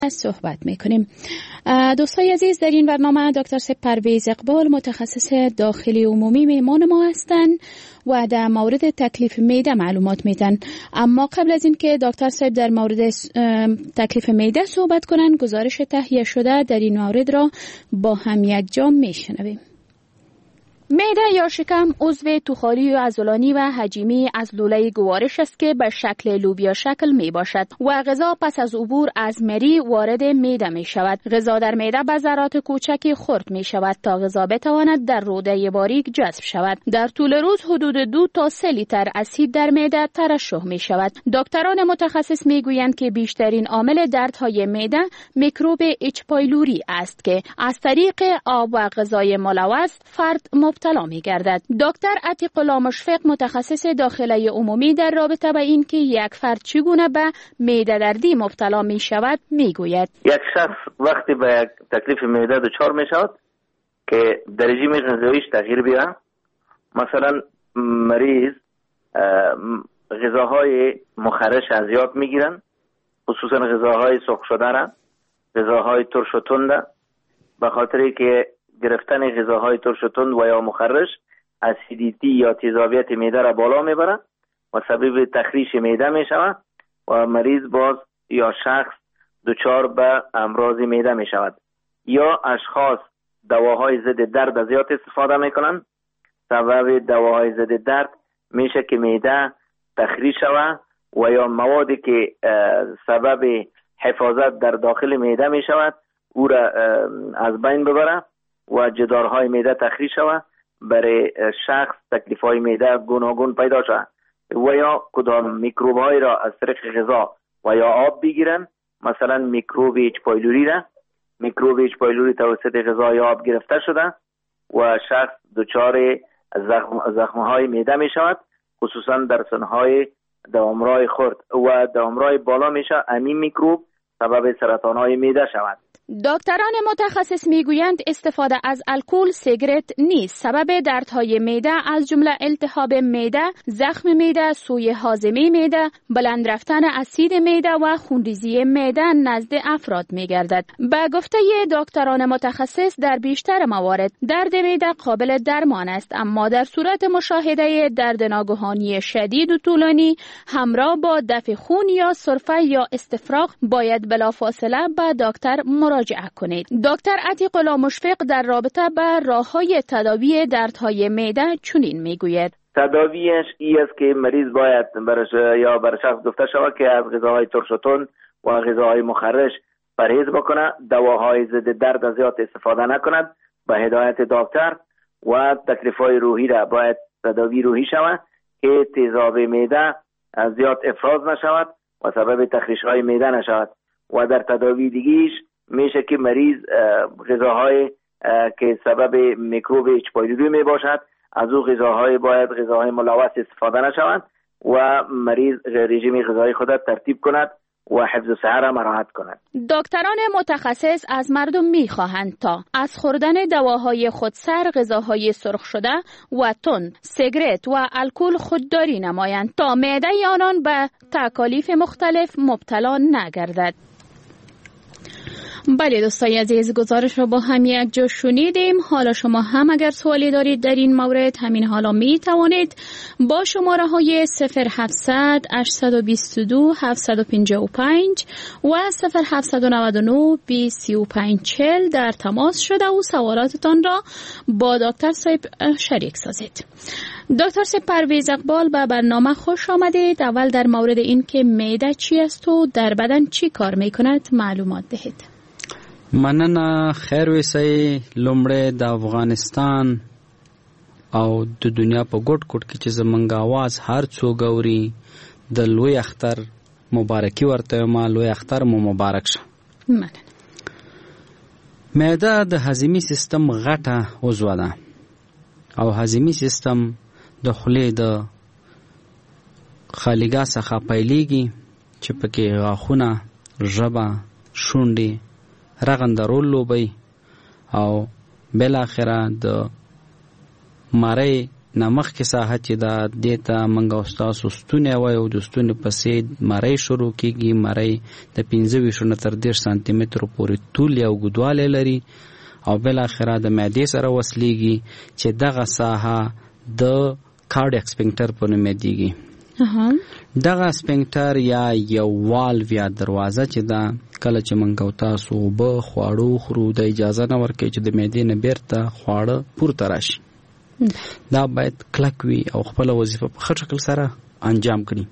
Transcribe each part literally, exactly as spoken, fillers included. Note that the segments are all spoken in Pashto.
صحبت میکنیم. دوستای عزیز، در این برنامه دکتر سید پرویز اقبال متخصص داخلی عمومی میهمان ما هستند و در مورد تکلیف معده معلومات میدن. اما قبل از این که دکتر صاحب در مورد تکلیف معده صحبت کنن، گزارش تهیه شده در این مورد را با هم یک جا میشنویم. معده یا شکم عضو توخالی و عضلانی و حجیمی از لوله گوارش است که به شکل لوبیا شکل می باشد و غذا پس از عبور از مری وارد معده می شود. غذا در معده به ذرات کوچکی خرد می شود تا غذا بتواند در روده باریک جذب شود. در طول روز حدود دو تا سه لیتر اسید در معده ترشح می شود. دکتران متخصص می گویند که بیشترین عامل دردهای معده میکروب اچ پایلوری است که از طریق آب و غذای ملوث فرد مبتلا می گردد. دکتر عتیق الله مشفق متخصص داخلی عمومی در رابطه به این که یک فرد چگونه به معده دردی مبتلا می شود می گوید. یک شخص وقتی به یک تکلیف معده دچار می شود که در رژیم غذاییش تغییر بیاره، مثلا مریض غذاهای مخرش از یاد می گیرن، خصوصا غذاهای سرخ شده را، غذاهای ترش و تند، به خاطری که گرفتن غذاهای ترش و تند و یا مخرش اسیدیتی یا تیزابیت معده را بالا میبره و سبب تخریش معده میشود و مریض باز یا شخص دچار به امراض معده میشود. یا اشخاص دواهای ضد درد زیاد استفاده میکنن، سبب دواهای ضد درد میشه که معده تخریش شود و یا موادی که سبب حفاظت در داخل معده میشود او را از بین ببره و جدارهای معده تخریش شود، برای شخص تکلیف‌های معده گوناگون پیدا شود و یا کدام میکروب‌های را از طریق غذا و یا آب بگیرن، مثلا میکروب اچ پایلوری را میکروب اچ پایلوری توسط غذا یا آب گرفته شده و شخص دچار زخم زخم‌های معده می شود، خصوصا در سنهای دامرای خرد و دامرای بالا میشه امی میکروب سبب سرطان‌های معده شود. دکتران متخصص میگویند استفاده از الکل، سیگرت نیز سبب دردهای معده از جمله التهاب معده، زخم معده، سوء هاضمه معده، بلند رفتن اسید معده و خونریزی معده نزد افراد میگردد. به گفته دکتران متخصص در بیشتر موارد درد معده قابل درمان است، اما در صورت مشاهده درد ناگهانی شدید و طولانی همراه با دفع خون یا سرفه یا استفراغ باید بلافاصله به دکتر مراجعه کنید. دکتر عتیق الله مشفق در رابطه به راه‌های تداوی دردهای معده چنین میگوید. تداویش این است که مریض باید برش یا بر شخص گفته شود که از غذاهای ترش و تند و غذاهای مخرش پرهیز بکنه، دواهای ضد درد زیاد استفاده نکند به هدایت دکتر و تکلیف‌های روحی را باید تداوی روحی شود که تیزاب معده زیاد افراز نشود و سبب تخریش‌های معده نشود و در تداوی دیگیش میشه که مریض غذاهای که سبب میکروب اچ پایلوری می باشد از او غذاهای باید غذاهای ملوث استفاده نشوند و مریض رژیم غذایی خود ترتیب کند و حفظ صحت را مراعات کند. دکتران متخصص از مردم میخواهند تا از خوردن دواهای خودسر، غذاهای سرخ شده و تند، سیگرت و الکل خودداری نمایند تا معده آنان به تکالیف مختلف مبتلا نگردد. بله دوستای عزیز، گزارش رو با هم یک جا شنیدیم. حالا شما هم اگر سوالی دارید در این مورد همین حالا می توانید با شماره های صفر هفتصد هشتصد و بیست و دو هفتصد و پنجاه و پنج و صفر هفتصد و نود و نه بیست و پنج چهل در تماس شده و سوالاتتان را با دکتر صاحب شریک سازید. دکتر صاحب پرویز اقبال به برنامه خوش آمدید. اول در مورد این که معده چی است و در بدن چی کار می کند معلومات دهید. مننه. خیر ویسای لومړی د افغانستان او د دنیا په ګوټ ګوټ کې چې زمونږ आवाज هر څوک اوري د لوی اختر مبارکي ورته ما لوی اختر مو مبارک شه. مننه. معده د هضمي سیستم غټه عضو ده او هضمي سیستم د خولې د خالیګا څخه پیلېږي چې پکې غاښونه، ژبه، شونډې، رغنده رول لوبي او بل اخره د ماري نمخ کې ساحه چې دا دیتا منګه استاد ستونه وای او د ستونه پسې مړی شروع کیږي. مړی د پنځه ویشت نه تر دېرش سانتي متر پورې طول او اوږدوالی لري او بل اخره د معدې سره وصلېږي چې دغه ساحه د کارډیک سپینکټر په نوم یادېږي. دغه سپینکټر یا یو والو یا دروازه چې دا کله چې موږ او تاسو اوبه خواړه خورو د اجازه نه ورکوي چې د معدې نه بیرته خواړه پورته راشي. دا باید کلک وي او خپل وظیفه په ښه شکل سره انجام کړي.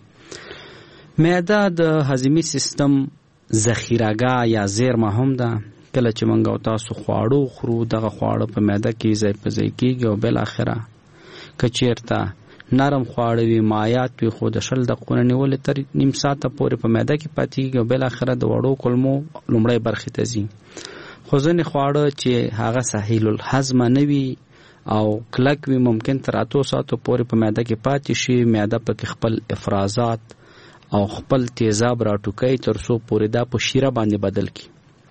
معده د هضمي سیستم ذخیره‌ګاه یا زیرمه هم ده. کله چې موږ او تاسو خواړه خورو دغه خواړه په معده کې ځای په ځای کېږي او بل اخره که چېرته نرم خواړه وي مایات وي خو د شل دقیقو نه نیولې تر نیم ساعته پورې په معده کې پاتې کېږي او بل اخره د وړو کولمو لومړۍ برخې ته ځي. خو ځینې خواړه چې هغه سهیل الهضمه نه وي او کلک وي ممکن تر اتو ساعتو پورې په معده کې پاتې شي. معده پکې خپل افرازات او خپل تیزاب راټوکوي تر څو پورې دا په شیره باندې بدل کړي.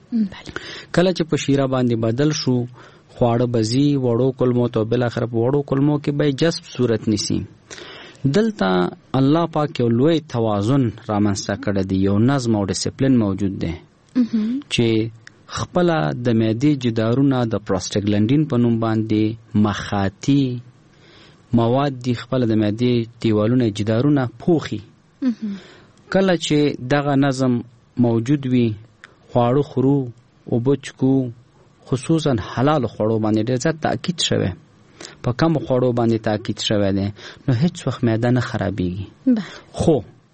کله چې په شیره باندې بدل شو خواړه بزي وړو کولمو ته بل اخر په وړو کولمو کې به جذب صورت نیسي. دلته الله پاک یو لوی توازن رامنځته کړی دی، یو نظم او ډیسپلین موجود دی چې خپل د معدې جدارونه د پروستاګلانډین په نوم باندې مخاطي مواد دي خپل د معدې دیوالونه جدارونه پوخي. کله چې دغه نظم موجود وي خواړه خورو او بچکو خصوصا حلال خوړو باندې ډېر زیات تاکید شوی، په کم خوړو باندې تاکید شوی دی، نو هیڅ وخت معده نه خرابېږي. خو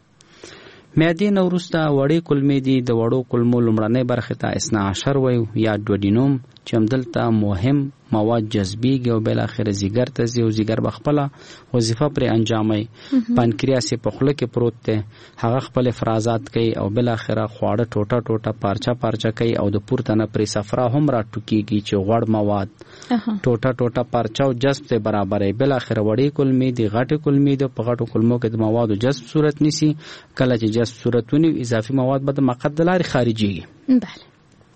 معدې نه وروسته وړې کولمې دي. د وړو کولمو لومړنۍ برخې ته اثنا عشر وایو یا ډوډینوم چې همدلته مهم مواد جذبېږي او بالاخره ځیګر ته ځي او ځیګر به خپله وظیفه پرې انجاموي. پانکریاس یې په خوله کې پروت دی، هغه خپل افرازات کوي او بالاخره خواړه ټوټه ټوټه پارچه پارچه کوي او د پورته نه پرې صفرا هم راټوکېږي چې غوړ مواد ټوټه ټوټه پارچه او جذب ته برابروي. بالاخره وړې کولمې دي، غټې کولمې دي، په غټو کولمو کې د موادو جذب صورت نیسي. کله چې جذب صورت ونیسي اضافي مواد به د مقعد د لارې خارجېږي. بله،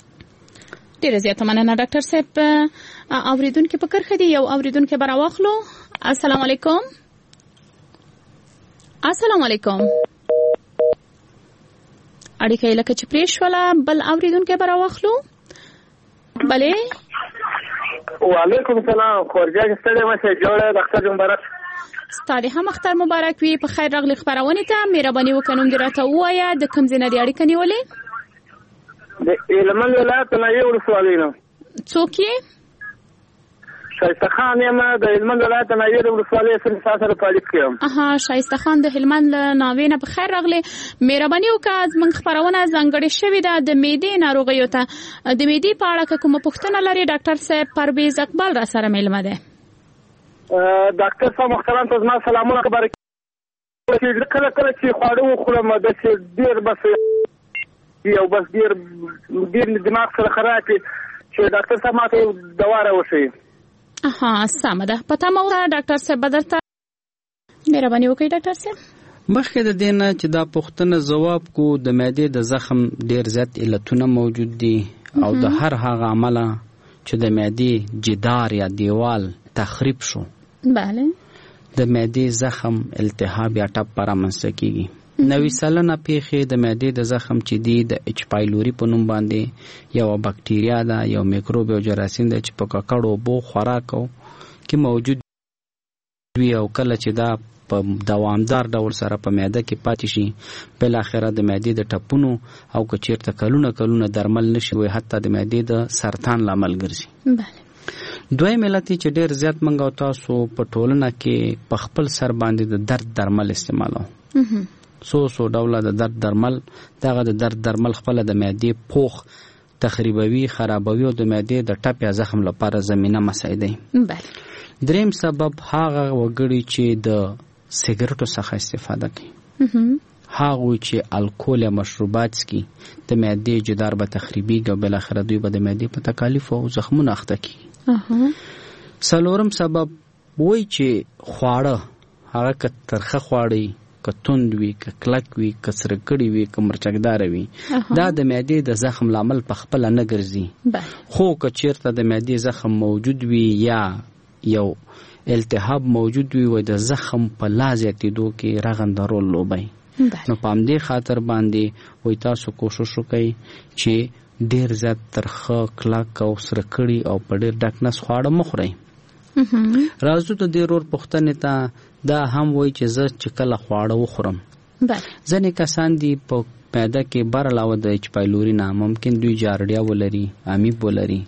ډیره زیاته مننه ډاکټر صاحب. اوریدونکو په کرخه دی یو اوریدونکو به راواخلو. السلام علیکم. السلام علیکم. اړیکه لکه چې پریښوله بل اوریدونکو به راواخلو. بله وعلیکم السلام. خورجا ستړي مشه جوړه د اختر مبارک. ستاره هم اختر مبارک وي. په خیر راغلی خبرونه ته مهرباني وکړم درته وایا د کوم ځای نه دی اړیکه نیولې؟ د هلمند ولایت نه یو ولسوالۍ نه. څوک یې؟ شایسته خان یم د هلمند ولایت نه یو ولسوالۍ سره سره پالیس کیم. اها شایسته خان د هلمند ناوې نه په خیر راغلی. مهرباني وکړه زموږ خبرونه ځانګړې شوې ده د معدې ناروغیو ته. د معدې په اړه کومه پوښتنه لري ډاکټر صاحب پرویز اقبال را سره مېلمه ده. ډاکټر صاحب محترم ته زما سلامونه خبرې کله کله چې خواړه وخورم د ډېر بس یو بس ډېر ډېر دماغ سره خراب چې ډاکټر صاحب ماته دوا راوښي. اها سمه ده. پته مو ده ډاکټر صاحب بدرته مهرباني وکړئ ډاکټر صاحب. مخکې د دې نه چې دا پوښتنه ځواب کو د معدې د زخم ډېر زیات علتونه موجود دي او د هر هغه عمله چې د معدې جدار یا دیوال تخریب شو بله د معدې زخم التهاب یا ټپ رامنځته کیږي. نوي سلنه پیښې د معدې د زخم چې دی د اچ پایلوري په نوم باندې یو باکټریا ده، یو میکروب او جراثیم ده چې په ککړو بو خوراکو کې موجود وي او کله چې دا په دوامدار ډول سره په معده کې پاتې شي بل اخره د معدې د ټپونو او که چیرته کلونه کلونه درمل نشي وي حتی د معدې د سرطان لامل ګرځي. بله دویم علت چې ډېر زیات منګ او تاسو په ټولنه کې په خپل سر باندې د درد درمل استعمالو. سو سو ډوله د درد درمل دغه د درد درمل خپل د معدې پوخ تخریبوي خرابوي او د معدې د ټپ یا زخم لپاره زمينه مساعدي. بله دریم سبب هغه وګړي چې د سیګریټو څخه استفاده کوي، هغه چې الکول یا مشروبات څکي د معدې جدار به تخریبيږي او بل اخر دوی به د معدې په تکالیف او زخمونو اخته کیږي. څلورم سبب وای چې خواړه هغه که ترخه خواړي که توند وي که کلک وي که سرکړی وي که مرچکدار وي دا د معدې د زخم لامل په خپل نه ګرځي. خو که چیرته د معدې زخم موجود وي یا یو التهاب موجود وي و د زخم په لا زیاتېدو کې رغنده رول لوبوي. نو په همدې خاطر باندې وای تاسو کوشش وکړئ چې ډېر زیات ترخه کلک او سره کړي او په ډېر ډک نس خواړه مه خورئ. راځو د دې رور پوښتنې ته دا هم وایي چې زه چې کله خواړه وخورم ځینې کسان دي په پیدا کې بر علاوه د ایچ پایلوري نه ممکن دوی جارډیا ولري امیب ولري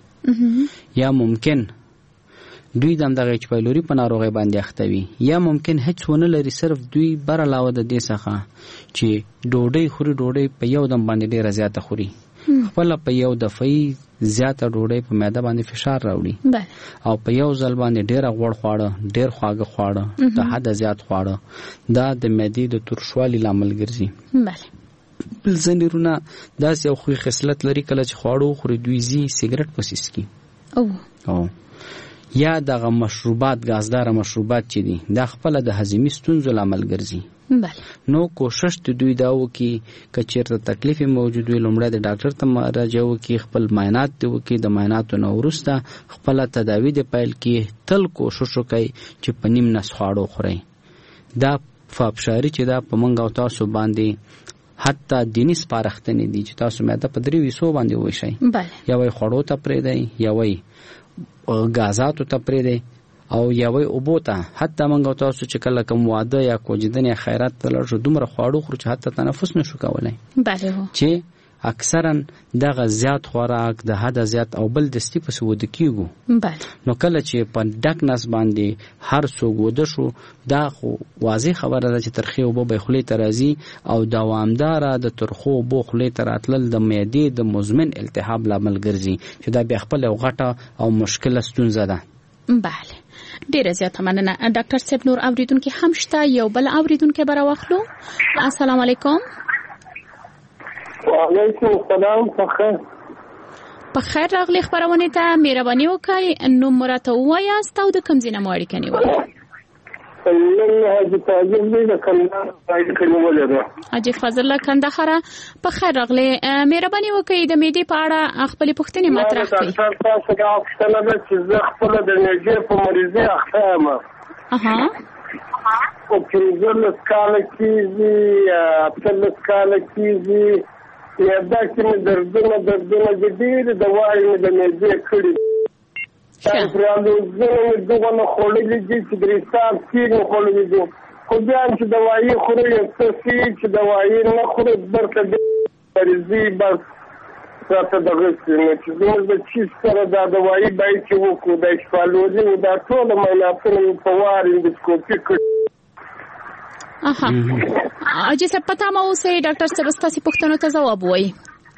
یا ممکن دوی د همدغه ایچ پایلوري په ناروغۍ باندې اخته وي یا ممکن هیڅ ونه لري صرف دوی بر علاوه د دې څخه چې ډوډۍ خوري ډوډۍ په یو دم باندې ډېره زیاته خوري خپل په یو دفعي زیاته ډوډۍ په معده باندې فشار راوړي او په یو ځل باندې ډېر غوړ خواړه ډېر خواږه خواړه د حد زیات خواړه دا د معدې د ترشوالي لامل ګرځي. بله بل ځینې داسې یو خوی خصلت لري کله چې خواړه وخوري دوی ځي سګرټ پسې څکي او او یا دغه مشروبات ګازدار مشروبات چې دي دا خپل د هضمي ستونزو لامل ګرځي. بله نو کوشش ته دوی دا وکړي که چېرته تکلیف موجود وي لومړی د ډاکټر ته مراجعه وکړي خپل معاینات دې وکړي د معایناتو نه وروسته خپله تداوي دې پیل کړي. تل کوشش وکړئ چې په نیم نس خواړه وخورئ. دا فابشاري چې دا په موږ او تاسو باندې حتی دیني سپارښتنې دي چې تاسو معده په درې ویسو باندې وویشئ یا وایي خوړو ته پرېږدئ یا وایي غازاتو ته پرېږدئ او یا وایي اوبو ته حتی موږ او تاسو چې کله کوم واده یا کوجدن یا خیرات ته لاړ شو دومره خواړه خورو چې حتی تنفس نشو کولی چې اکثرا دغه زیات خوراک د حده زیات او بل دستي پسې وده کېږو. نو کله چې په ډک نس باندې هر څوک وده شو دا خو واضح خبره ده چې ترخې اوبه به خولې ته راځي او دوامداره د ترخو اوبو خولې ته راتلل د معدې د مزمن التهاب لامل ګرځي چې دا بیا خپله یو غټه او مشکله ستونزه ده. بله ډیره زیاته مننه. ډاکټر صاحب نور اوریدونکو هم شته یو بل اوریدونکو به راوخلو. السلام علیکم. وعلیکم السلام. بخیر په خیر راغلی خبرونه ته مهرباني وکړئ نو مرته وایاست او د کوم ځای نه مو اړیکه نیولې؟ نن حاجی فاضل دی د کندهار اړیکه نیولې ده. حاجی فاضل کندهار په خیر راغلی مهرباني وکړئ د معدې په اړه خپل پوښتنې مطرح کړئ. ډاکټر تاسو دا پوښتنه ده چې زه خپل د معدې په مریضۍ اخته یم. اها او پنځلس کاله کېږي اتلس کاله کېږي معده کې مې دردونه دردونه ډېرې دوایي مې د معدې کړي پرالوزونه مې دغه نه خوړلي دي چې درېساب تېر مې خوړلي دي خو بیا هم چې دوایي خورو یو څه ښي چې دوایي نه خورو برته مریضي بس راته دغسې نو چې زموږ د چیز سره دا دوایي باید چې وکړو دا شپالوزي و دا ټوله معایناتونه مې په وار اندوسکوپي کړي. اها اجي صاحب پتا مو اوسه ډاکټر صاحب ستاسو پوښتنو ته جواب وایي.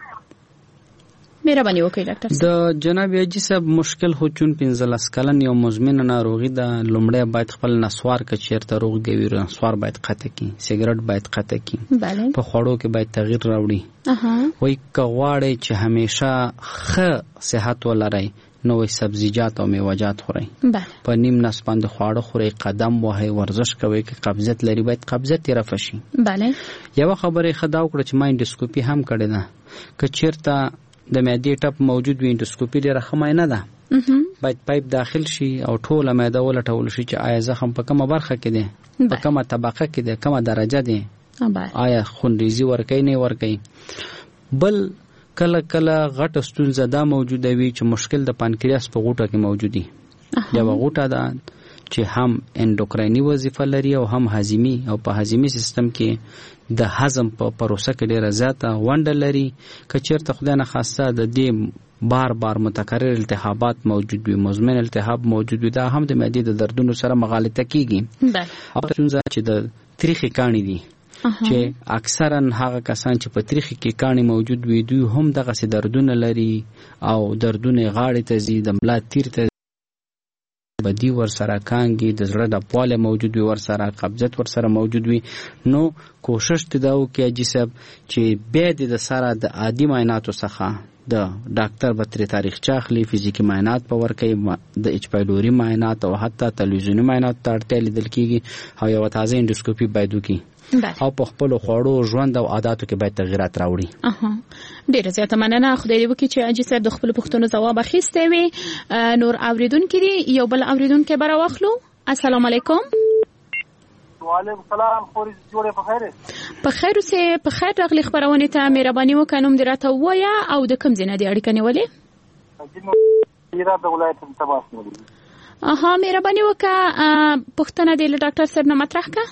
مهرباني وکړئ ډاکټر صاحب. د جناب اجي صاحب مشکل هو چون پنځلس کلن یو مزمن ناروغي ده لومړی باید خپل نسوار که چیرته روغ دی نسوار باید قطع کړي سیګریټ باید قطع کړي په خوړو کې باید تغییر راوړي. اها وای کغواړي چې همیشه ښه صحت ولرئ نو سبزیجات او میوه‌جات خورئ. په نیم نس باندې خواړه خورئ قدم وهئ ورزش کوئ که قبضیت لري باید قبضیت یې رفع شي. بله یوه خبره یې ښه دا وکړه چې ما انډوسکوپي هم کړې ده که چیرته د معدې ټپ موجود وي انډوسکوپي ډېره ښه معاینه ده باید پایپ داخل شي او ټوله معده ولټول شي چې آیا زخم په کومه برخه کې دی په کومه طبقه کې دی کومه درجه دی آیا خونریزي ورکوي نه ورکوي. بل کله کله غټه ستونزه دا موجوده وي چې مشکل د پانکریاس په غوټه کې موجودي. یوه غوټه ده چې هم انډوکرایني وظیفه لري او هم هضمي او په هضمي سیستم کې د هضم په پروسه کې ډېره زیاته ونډه لري. که چېرته خدای نخواسته د دې بار بار متکرر التهابات موجود وي مزمن التهاب موجود وي دا هم د معدې د دردونو سره مغالطه کیږي. او ستونزه چې د تریخي کاڼي دي چې اکثرا هغه کسان چې په تریخي کې کاڼي موجود وي دوی هم دغسې دردونه لري او دردونه غاړې ته ځي د ملا تیر ته بدی ورسره کانګي د زړه د پواله موجود وي ورسره قبضیت ورسره موجود وي. نو کوشش ته دا وکړي اجي صاحب چې بیا د سره د عادي معایناتو څخه د ډاکټر به ترې تاریخچه اخلي فزیکي معاینات به ورکوي د ایچ پایلوري معاینات او حتی تلویزیوني معایناتو ته اړتیا لیدل کېږي او یوه تازه انډوسکوپي باید وکړي او په خپل خوړو ژوند او عاداتو کې باید تغیرات راوړي. اها ډیره زیاته مننه. خدای دې وکړي چې اجي صاحب د خپل پوښتنو ځواب اخیستی وي. نور اوریدونکو دي یو بل اوریدونکو به راوخلو. السلام علیکم. وعلیکم سلام. خوري جوړه په خیره په خیر اوسه. په خیر راغلی خبرونه ته مهرباني وکړم درته وایا او د کوم ځای نه دی اړیکه نیولې؟ هرات د ولایت تباس نیولې. اها مهرباني وکړه پښتنه د ډاکټر صاحب نه مطرح کا.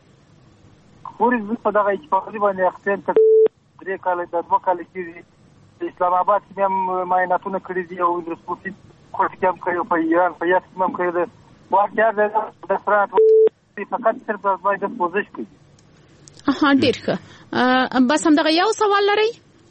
خوري په دغه چې په باندې اختیار ته درې کال د دوه کال کې اسلام آباد کې هم معایناتونه کړی دي او اندوسکوپي کوټ کې هم کړی په ایران په یاد کې هم کړی دی. واقعا د فرات فقط صرف د باید پوزش کوي. اها ډیر ښه. بس هم دغه یو سوال لري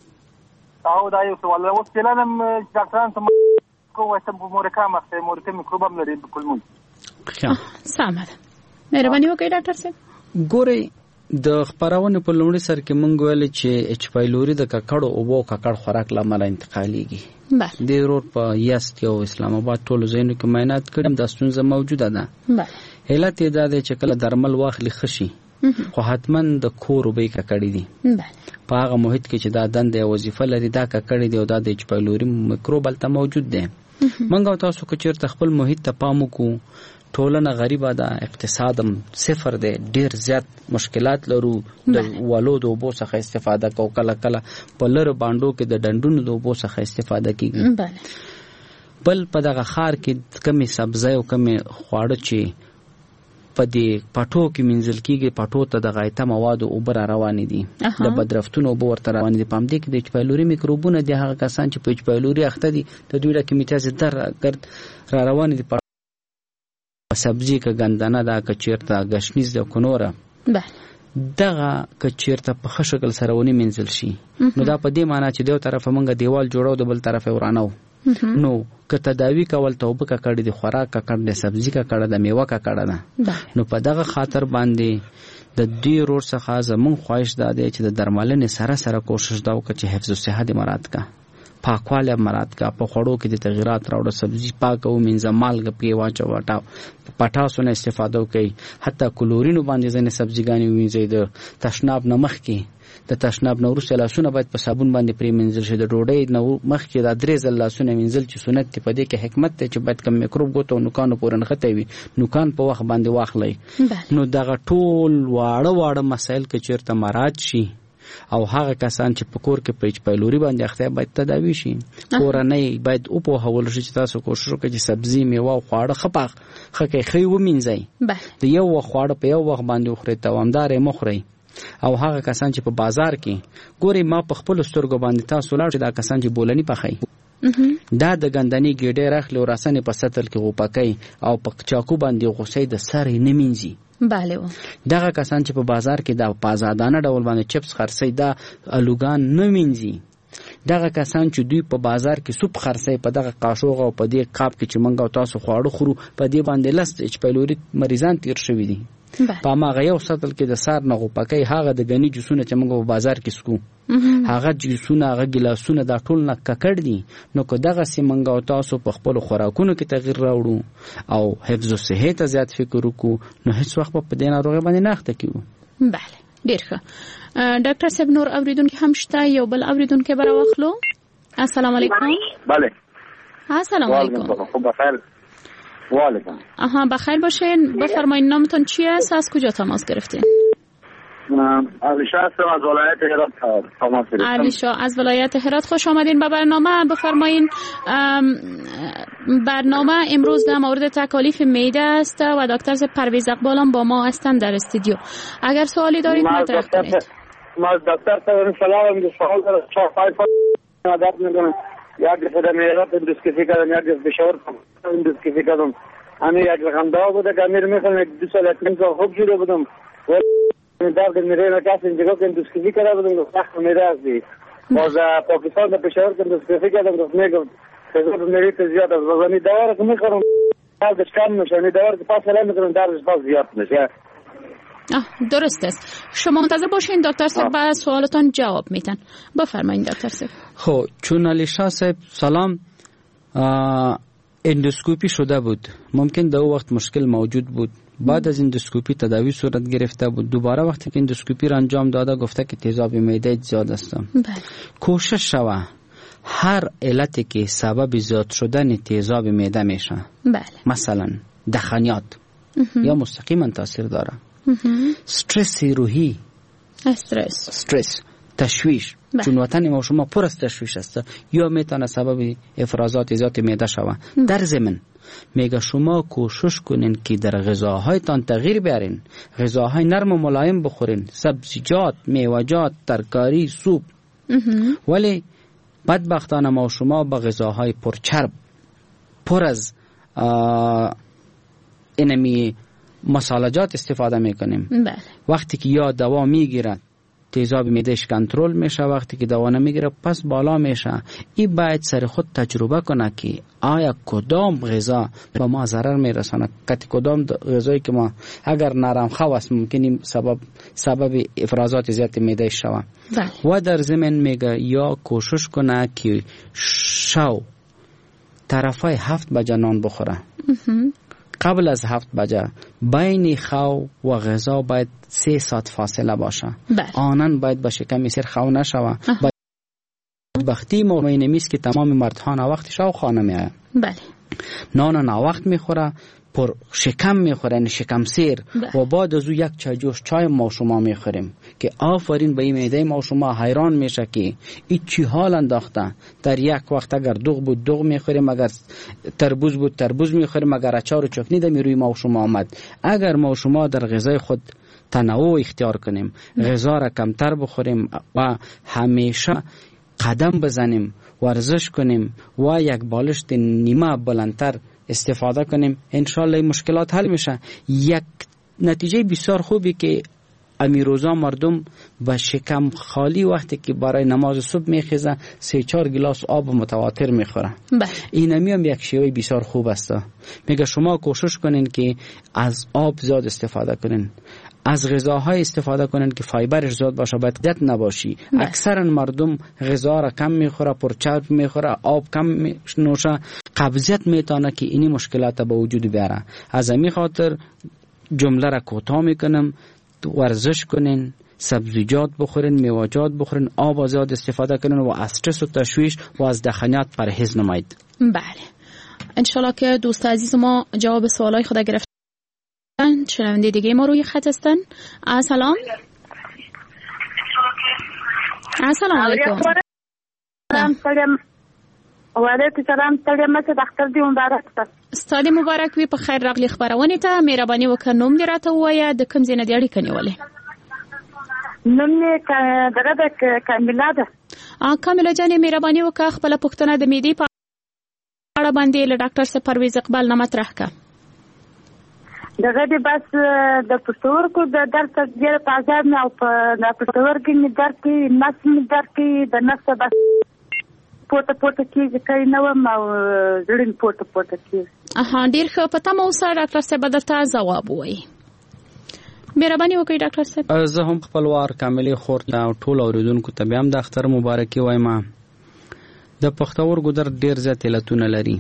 او دا یو سوال اوس پلانم ډاکټران ته کومه څه مورکا مخته مورکا میکروب هم لري په کلمون. ښه سمه ده. مهرباني وکړئ ډاکټر صاحب. ګوري د خبرونه په لومړي سر کې مونږ ویل چې اچ پایلوري د ککړو او بو ککړ خوراک لامل انتقاليږي. بله. د روډ په یاست او اسلام آباد ټول ځایونو کې معاینات کړم د ستونزه موجوده ده. بله. علت یې دا دی چې کله درمل واخلي خشي خو حتما د کور وبې ککړې دي. بله. په هغه محیط کې چې دا دنده او وظیفه لري دا ککړې دی او دا د اچ پایلوري میکروب الته موجود دی. مونږ تاسو کو چیرته خپل محیط ته پام وکړو. ټولنه غریبه ده، اقتصادم صفر دی، ډیر زیات مشکلات لرو. د والو د اوبو څخه استفاده کو، کله کله په لر باندو کې د ډنډونو د اوبو څخه استفاده کیږي. بله. بل په دغه خار کې کمی سبزی او کمی خواړه چې په دې پټو کې منځل کیږي، پټو ته د غایطه مواد او بر روان دي، د بدرفتونو اوبو ورته روان دي. پام دې کې د اچ پایلوري میکروبونه د هغه کسان چې په اچ پایلوري اخته دي د دوی د کیمیاز در ګرد را روان دي. سبزی که ګندنه دا که چیرته گشنیز د کنوره بله دغه که چیرته په ښه شکل سره ونی منځل شي نو دا په دې معنی چې دیو طرفه مونږه دیوال جوړو د بل طرفه ورانو. نو که تداوی کول توبه کا کړی د خوراک کا کړی د سبزی کا کړی د میوه کا کړی ده. نو په دغه خاطر باندې د دې روډ څخه زمون خواهش ده چې د درملنې سره سره کوشش دا وکړي چې حفظ الصحه د مراد کا پاکواله مراد کا په خړو کې د تغیرات راوړو، سبزی پاک او منځه مالګه پی واچو واټاو پټاسو نه استفاده وکړي. حتی کلورینو باندې ځنه سبزیګانی وینځي د تشناب نمخ کې د تشناب نو وروسته لاسونه باید په صابون باندې پرې منځل شي. د ډوډۍ نو مخ کې د درې ځل لاسونه منځل چې سنت ته پدې کې حکمت ته چې باید کم میکروب ګوتو نوکانو پورې نخته وي، نوکان په وخت باندې واخلي. نو دغه ټول واړه واړه مسایل کې چیرته مراد شي او هغه کسان چې په کور کې په اچ پایلوري باندې اخته باید تداوی شي. کورنۍ باید او په هول شي چې تاسو کوشش وکړئ چې سبزی میوه او خواړه خپاق خکې خې و مینځي. د یو وخت خواړه په یو وخت باندې خوري، دوامدار مخوري. او هغه کسان چې په بازار کې ګوري ما په خپل سترګو باندې تاسو لاړ چې دا کسان چې بولنی پخای دا د ګندنی ګډه راخلي او راسنه په سطل کې غوپکای او په چاکو باندې غوسې د سر نه مینځي. بله. دغه کسان چې په بازار کې د پازادانه ډول باندې چپس خرڅي دا الوګان نه مینځي. دغه کسان چې دوی په بازار کې سوپ خرڅي په دغه قاشوغه او په دې قاب کې چې منګو تاسو خواړه خورو په دې باندې لست اچ پایلوري مریضان تیر شوی دي. په ما غيو سطل کې د سار نه غوپکای هغه د غنی جوسونه چې موږ په بازار کې سکو هغه جوسونه هغه ګلاسونه دا ټول نه ککړ دي. نو که دغه سیمنګو تاسو په خپل خوراکونو کې تغیر راوړو او حفظ الصحه ته زیات فکر وکړو نو هیڅ وخت په دې ناروغي باندې نه اخته کیو. بله ډیر ښه. ډاکټر صاحب نور اوریدونکو هم شته، یو بل اوریدونکو به راوخلو. السلام علیکم. بله السلام علیکم. خوب بخیر. وعلیکم. آها بخیر باشین. بفرمایید نامتون چی است؟ از کجا تماس گرفتین؟ علی شاه هستم از ولایت هرات تماس گرفتم. علی شاه از ولایت هرات خوش آمدین به برنامه. بفرمایید برنامه امروز در مورد تکالیف معده است و دکتر پرویز اقبال هم با ما هستند در استودیو. اگر سوالی دارید مطرح کنید. ما دکتر صاحب سلام دو سوال دارم. چهار پنج سال عادت میکنم. یک دفعه در میرات اندوسکوپی کردم، یک دفعه بشور اندوسکوپی کردم. همین یک رقم دوا بوده که امیر میخوام یک دو سال یک سال خوب شده بودم. و درد میره نکاس اینجا که اندوسکوپی کرده بودم که سخت میره هستی. باز پاکستان در پشاور که اندوسکوپی کردم که میگم تزاد میره زیاد است. وزنی دوا رو که میخورم دردش کم میشه. این دوا رو که پاس سلام میکنم دردش پاس زیاد میشه. درست است. شما منتظر باشین دکتر صاحب با سوالتان جواب میدن. بفرمایید دکتر صاحب. خب چون علی شاه صاحب سلام اندوسکوپی شده بود، ممکن در وقت مشکل موجود بود. بعد از اندوسکوپی تداوی صورت گرفته بود. دوباره وقتی که اندوسکوپی را انجام داده گفته که تیزاب معده زیاد است. بله. کوشش شوه هر علتی که سبب زیاد شدن تیزاب معده میشه. بله. مثلا دخانیات یا مستقیما تاثیر داره. استرس روحی، استرس استرس تشویش، چون وطن ما شما پر از تشویش است، یا میتونه سبب افرازات زیاد معده شوه. در ضمن میگه شما کوشش کنین که در غذاهایتان تغییر بیارین، غذاهای نرم و ملایم بخورین، سبزیجات، میوه‌جات، ترکاری، سوپ. ولی بدبختانه ما شما با غذاهای پرچرب، پر از اینمی مسالجات استفاده میکنیم. بله. وقتی که یا دوا میگیرد تیزاب معدهش کنترل میشه، وقتی که دوا نمیگیره پس بالا میشه. این باید سر خود تجربه کنه که آیا کدام غذا به ما ضرر میرسانه، کتی کدام غذایی که ما اگر نرم خو است ممکنه سبب سبب افرازات زیاد معده شوه. و در ضمن میگه یا کوشش کنه که شو طرفای هفت بجه نان بخوره. قبل از هفت بجه بین خو و غذا باید سه ساعت فاصله باشه. آنن باید به شکم سر خو نشوه. بدبختی ما اینمیست که تمام مردها وقت شو خانه میآید. بله. نان ناوقت میخوره، پر شکم میخوره، یعنی شکم سیر. و بعد از او یک چای جوش چای ما شما میخوریم که آفرین به این معده ما شما حیران میشه که این چی حال انداخته. در یک وقت اگر دوغ بود دوغ میخوریم، اگر تربوز بود تربوز میخوریم، اگر اچار و چکنی در روی ما شما آمد. اگر ما شما در غذای خود تنوع اختیار کنیم، غذا را کمتر بخوریم و همیشه قدم بزنیم، ورزش کنیم و یک بالشت نیمه بلندتر استفاده کنیم، انشالله مشکلات حل میشه. یک نتیجه بسیار خوبی که امیروزا مردم با شکم خالی وقتی که برای نماز صبح میخیزه سه چهار گلاس آب متواتر میخوره. این هم یک شیوه بسیار خوب است. میگه شما کوشش کنین که از آب زیاد استفاده کنین، از غذاهای استفاده کنن که فایبرش زیاد باشه، باید قدرت نباشی. اکثرا مردم غذا را کم میخوره، پرچرب میخوره، آب کم نوشه، قبضیت میتونه که اینی مشکلات به وجود بیاره. از همین خاطر جمله را کوتاه میکنم، ورزش کنین، سبزیجات بخورین، میوه‌جات بخورین، آب زیاد استفاده کنین و از استرس و تشویش و از دخانیات پرهیز نمایید. بله، انشالله که دوست عزیز ما جواب سوالای خود گرفت. شنونده دیگه ما روی خط هستن. سلام. السلام علیکم. سلام. و علیکم سلام. سلام مته دختر دی مبارک ته. ستاسو مبارک وي. په خیر راغلی خبرونه ته. مهرباني وکړه نوم دې راته ووایه، د کوم ځای نه دې اړیکه نیولې؟ نوم یې دغه د کامله ده. ا کامله جانې مهرباني وکړه خپل پوښتنه د معدې په اړه باندې له ډاکټر صاحب پرویز اقبال نه مطرح کړه. دغه دې بس د پښتورګو د درد ډېر تازه نه او په د پښتورګو می درد کې نس می درد کې د نس بس پورته پورته کېږي کوي نه وم او زړه پورته پورته کېږي. اها ډېر ښه. په تمه اوسه ډاکټر صاحب درته ځواب وایي. مهرباني وکړئ ډاکټر صاحب. زه هم خپلوار کاملې خور ته او ټول اوریدونکو ته بیا هم د اختر مبارکي وایم. د پښتورګو درد ډېر زیات علتونه لري.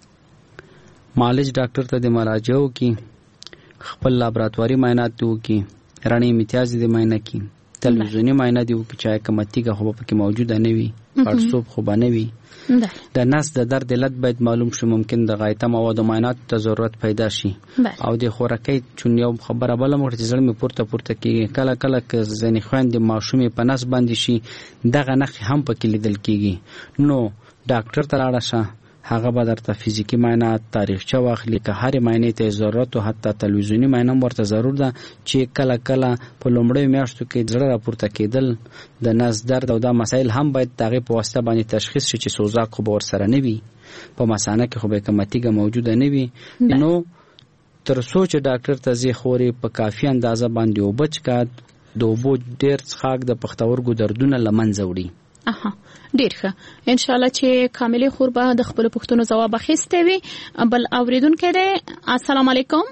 معالج ډاکټر ته د مراجعه وکړي، خپل لابراتواري معاینات دی وکړي، رڼې امتیاز دی معاینه کړي، تلویزیوني معاینه دی وکړي چې کومه تیږه خو پکې موجوده نه وي، پړسوب خو به نه وي. د نس د درد علت باید معلوم شي. ممکن د غایطه موادو معایناتو ته ضرورت پیدا شي. او د خوراکۍ چون یو خبره بله مخ چې زړه مې پورته پورته کېږي، کله کله که ځینې خویندې ماشومې په نس باندې شي دغه نښې هم پکې لیدل کېږي. نو ډاکټر ته لاړه شه، هغه به درته فزیکی معاینات، تاریخچه واخلي، که هرې معاینې ته ضرورت او حتی تلویزیوني معاینه هم ورته ضرور ده چې کله کله په لومړیو میاشتو کې زړه راپورته کېدل، د نس درد او دا مسایل هم باید د هغې په واسطه باندې تشخیص شي چې سوزاک خو به ورسره نه وي، په مثانه کې خو به کومه تیږه موجوده نه وي. نو تر څو چې ډاکټر ته ځې خورې په کافي اندازه باندې اوبه څښه، د اوبو ډېر څښاک د پښتورګو دردونه له منځه وړي. اها ډیر ښه. ان شاء الله چې کاملې خور به د خپل پوښتنو ځواب اخیسته وي. بل اوریدونکو دی. السلام علیکم.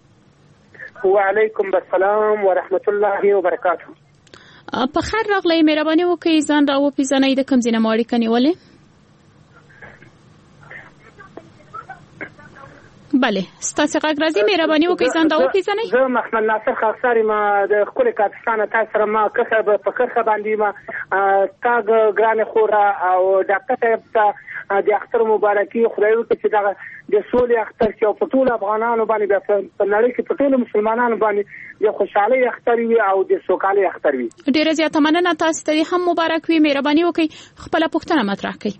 وعلیکم السلام ورحمت الله وبرکاته. په خیر راغلی. مهرباني وکړئ ځان را وپېژنئ، د کوم ځای نه مو اړیکه نیولې؟ بله ستاسو غږ راځي. مهرباني وکړئ ځان را وپېژنئ. زه محمد ناصر خاکسار یم د ښکلي کاپستان. تاسو سره ما کښه په کښه باندې ما تاګ ګرانې خوره او ډاکټر صاحب ته د اختر مبارکي خدای وکړي چې دا د سولې اختر چې په ټول افغانانو باندې په نړۍ کې په ټول مسلمانانو باندې د خوشحالي اختر وي او د سوکالۍ اختر وي. ډیره زیاته مننه، تاسو ته هم مبارک وي. مهرباني وکړئ خپل پوښتنه مطرح کړئ.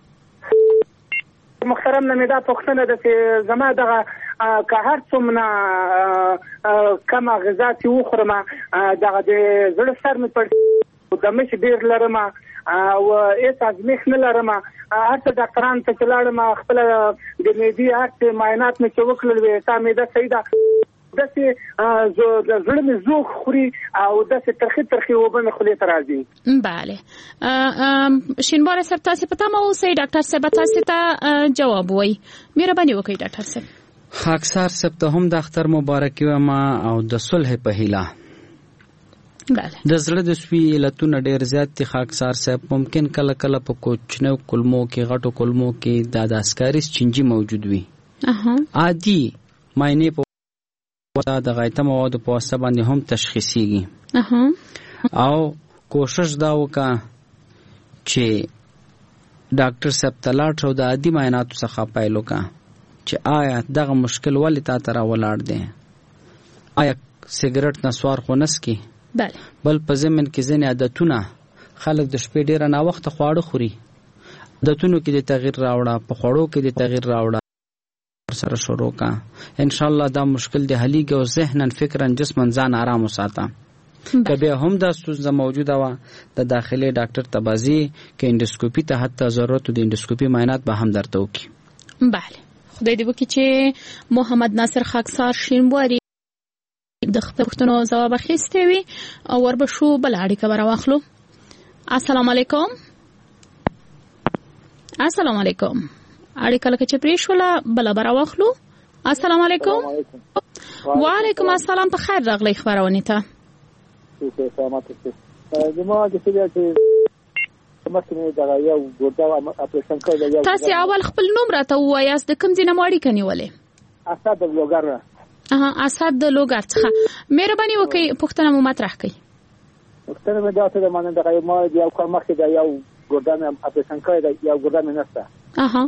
محترم نه دا پوښتنه ده چې زما دغه که هر څومره کمه غذا چې وخورم دغه د زړه سر مې پر د مش ډیر لرم او هیڅ ازمیښت نه لرم. هر څه ډاکټران ته چې لاړم خپل د معدې هر څه معاینات مې چې وکړل وې تا معده صحیح ده، داسې د زړه مې زوغ خوري او داسې ترخې ترخې اوبه مې خولې ته راځي. بله شینواره صاحب تاسې په تمه اوسئ، ډاکټر صاحب تاسې ته جواب وایي. مهرباني وکړئ ډاکټر صاحب. خاکسار صاحب ته هم د اختر مبارکي وایم او د صلح په هیله. بله د زړه د سوي علتونه ډېر زیات دي خاکسار صاحب. ممکن کله کله په کوچنیو کلمو کې غټو کلمو کې د داسکاریس چینجي موجود وي. عادي معنی په د غایطه موادو په واسطه باندې هم تشخیصیږي او کوشش دا وکړه چې ډاکټر صاحب ته لاړ شو د عادي معایناتو څخه پیل وکړه چې آیا دغه مشکل ولې تا ته راولاړ دی، آیا سګرټ نسوار خو نسکي، بل په ضمن کې ځینې عادتونه خلک د شپې ډېره ناوخته خواړه خوري، عادتونو کې د تغییر راوړه، په خوړو کې د تغییر راوړه سره شروع کا. ان شاء الله دا مشکل دی حلیږي او ذهنن فکرن جسمن ځان آرام وساته. کبه هم دا ستونزه موجوده و د داخلي ډاکټر تبازي کې انډوسکوپي ته حتی ضرورت د انډوسکوپي معاینات به هم درته وکي. بله خدای دې وکړي چې محمد ناصر خاکسار شینواری د خپل پوښتنو ځواب اخیستی وي او وربشو بل اړیکه به راواخلو. السلام علیکم. السلام علیکم. اړیکه لکه چې پرې شوله بله به راواخلو. السلام علیکم. وعلیکم السلام. په خیر راغلی خپرونې ته. تاسې اول خپل نوم راته ووایاست، د کوم ځای نه مو اړیکه نیولې؟ اسد د لوګر نه. اسد د لوګر څخه. مهرباني وکړئ پوښتنه مو مطرح کړئ. پوښتنه مې دا څه ده مانه دغه ما یو کال مخکې د یو ګردان اپریشن کړی دی، یو ګردان مې نشته. اها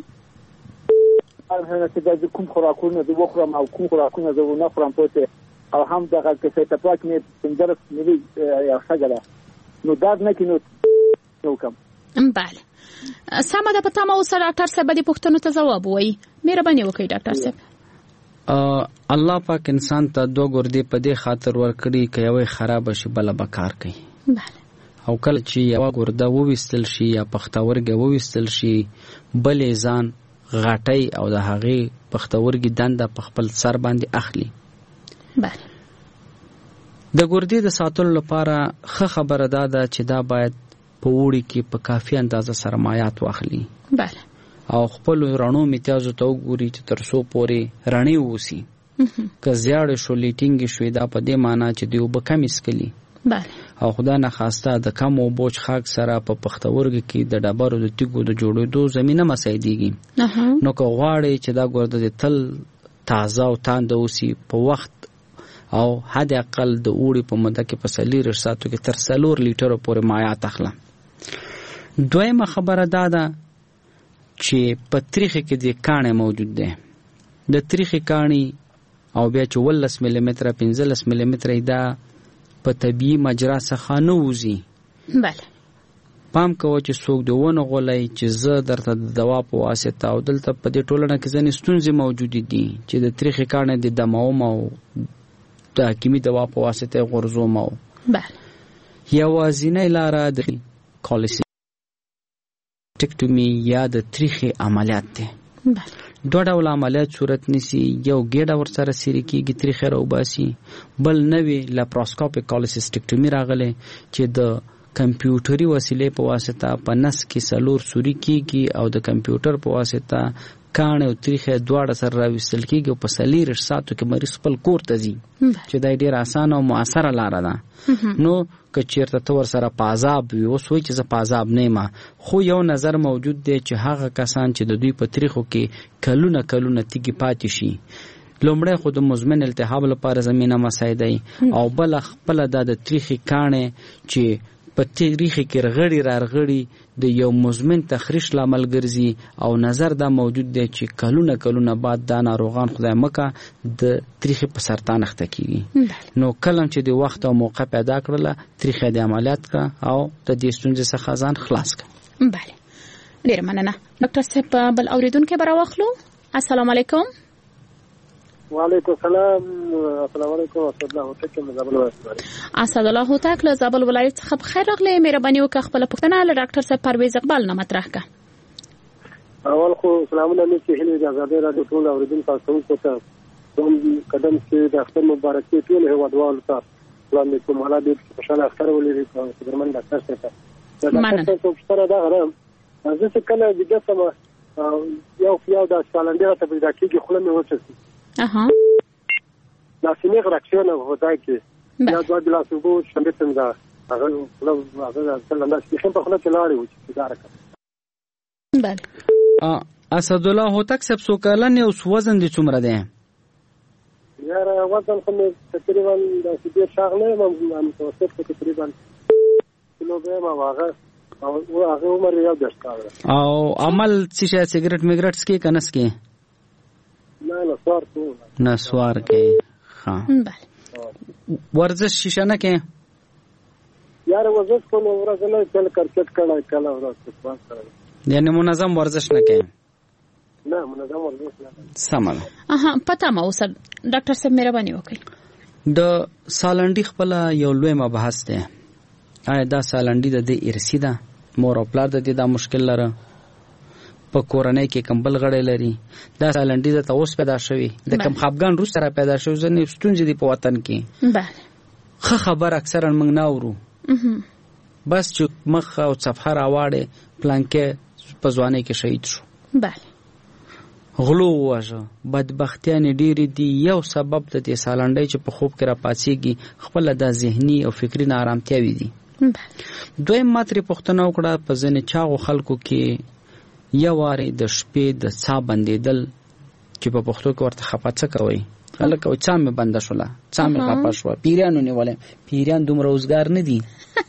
هغه چې د کوم خوراکونه د وخورم او کوم خوراکونه زه نه خورم پوهه او هم دغه کې څه پاک نه پندرس ملي یا څنګه نو دا نه کینو نو کوم. بله سمه ده. پته مو سره ډاکټر صاحب د پوښتنو ته جواب وایي. مهرباني وکړئ ډاکټر صاحب. الله پاک انسان ته دوه ګردې په دې خاطر ورکړي چې یوه خراب شي بل به کار کوي. بله او کله چې یو ګرده وویستل شي یا پښتورګي وویستل شي بلې ځان غټي او د هغې پښتورګي دنده په خپل سر باندې اخلي. بله د ګردې د ساتلو لپاره ښه خبره دا ده چې دا باید په اوړي کې په کافي اندازه سره مایعات واخلي. بله او خپل رڼو میتیازو ته وګوري چې تر څو پورې رڼې ووسي. که زیاړې شو لیټینګې شوې دا په دې معنا چې دوی اوبه کمې څښلي. او خدا نه خواسته د کم اوبو څښاک سره په پښتورګي کې د ډبرو د تیږو د جوړېدو زمینه مساعدېږي. نو که غواړئ چې دا ګرده د تل تازه او تانده اوسي په وخت او حد اقل د اوړي په موده کې په څلور ساعتو کې تر څلور لیټرو پورې مایعات اخله. دویمه خبره دا ده چې په تریخي کې د کاڼی موجود دی. د تریخي کاڼي او بیا چې ولس ملي متره پنځلس ملي متره دا په طبیعي مجرا څخه نه وځي. بله پام کوه چې څوک د ونه غولای چې زه درته د دوا په واسطه او دلته په دې ټولنه کې ځینې ستونزې موجودې دي چې د تریخي کاڼي د دموم او د حکیمي دوا په واسطه غورځوم. او بله یوازینۍ لاره د کالسیټکټومي یا د تریخي عملیات دی. بله دوه ډول عملیات صورت نیسي. یو ګېډه ورسره سیري کېږي تریخي راوباسي، بل نوې لاپراسکوپیک کالسیټکټومي راغلی چې د کمپیوټري وسیلې په واسطه په نس کې څلور سوري کېږي او د کمپیوټر په واسطه کاڼي او تریخي دواړه سره راویستل کېږي او په څلېرویشت ساعتو کې مریض خپل کور ته ځي چې دا ډېره اسانه او مؤثره لاره ده. نو که چېرته ته ورسره په عذاب وي، اوس وایي چې زه په عذاب نه یم، خو یو نظر موجود دی چې هغه کسان چې د دوی په تریخو کې کلونه کلونه تیږې پاتې شي، لومړی خو د مزمن التهاب لپاره زمینه مساعدوي او بله خپله دا د تریخي کاڼي چې په تاریخ کې رغړی رغړی د یو مزمن تخریش لامل ګرځي او نظر دا موجود دی چې کلونه کلونه بعد دا ناروغان خدای مکه د تاریخ په سرطان اخته کیږي. نو کلم چې د وخت او موقع پیدا کړله تاریخ د عملیات کړه او د دې ستونزې څخه ځان خلاص کړ. بله ډیر مننه. ډاکټر صاحب بل اوریدونکو برا واخلو. السلام علیکم. وعلیکم السلام. السلام علیکم اسد الله هوتک له زابل ولایت. اسد الله هوتک له زابل ولایت څخه بخیر راغلی. مهرباني وکړه خپل پوښتنه له ډاکټر صاحب پرویز اقبال نه مطرح کړه. اول خو سلامونه مې چې هلي د آزادۍ راډیو ټول اوریدونکو تاسو ته کوم قدم چې د اختر مبارکي ټول هیوادوالو ته وړاندې کوم. الله دې خوشاله اختر ولري په درمن ډاکټر صاحب. مننه. تاسو څه دا غواړم زه چې کله د جسم یو یو د سالنډه ته پیدا کیږي خو مې وڅڅي. اها la sinigh reacțiune vodai کې یا دوه ګلاس اوبه شنبه څنګه هغه له هغه څنګه د شیخ په خله چلاړي و چې اداره کړ. بله اسد الله هوتک سب سو کلن او وزن دي څومره دی؟ یاره وزن خو تقریبا د سیده شاغله ما متوسط تقریبا کیلو به ما واغه او هغه عمر یو دشت کاوه. او عمل څه سیګریټ میګریټ سکي کنس کې؟ نه نه سوار ته نه سوار کې. ها بله. ورزش شیشه نه کې؟ یار ورزش کوم ورځ نه چل کرکټ کړه کله ورځ فوټبال کړه. یعنی منظم ورزش نه کې؟ نه منظم ورزش نه. سمه. اها پته ما اوس ډاکټر صاحب مهرباني وکړئ. د سالنډي خپل یو لوی مبحث دی. آیا دا سالنډي د دې ارثي ده؟ مور او پلار د دې دا مشکل لره؟ په کورنۍ کې کم بل غړی لري؟ دا سالنډي د اوس پیدا شوی د کم خپګان روس سره پیدا شوی ځنې ستونزې دي په وطن کې. بله ښه خبر اکثرا موږ نه اورو. بس چې مخ او صفحه راواړې پلانکې په ځوانۍ کې شهید شو. بله غلو وواژه بدبختیانې ډېرې دي. یو سبب د دې سالنډۍ چې په خوب کې راپاڅېږي خپله دا ذهني او فکري ناارامتیاوې دي. دویم ما ترې پوښتنه وکړه په ځینې چاغو خلکو کې یو وارې د شپې د څا بندېدل چې په پښتو کې ورته خفه څه کوئ؟ خلک کوي څا مې بنده شوله، څا مې خفه شوه، پیریانو نیولې. پیریان دومره روزګار نه دي.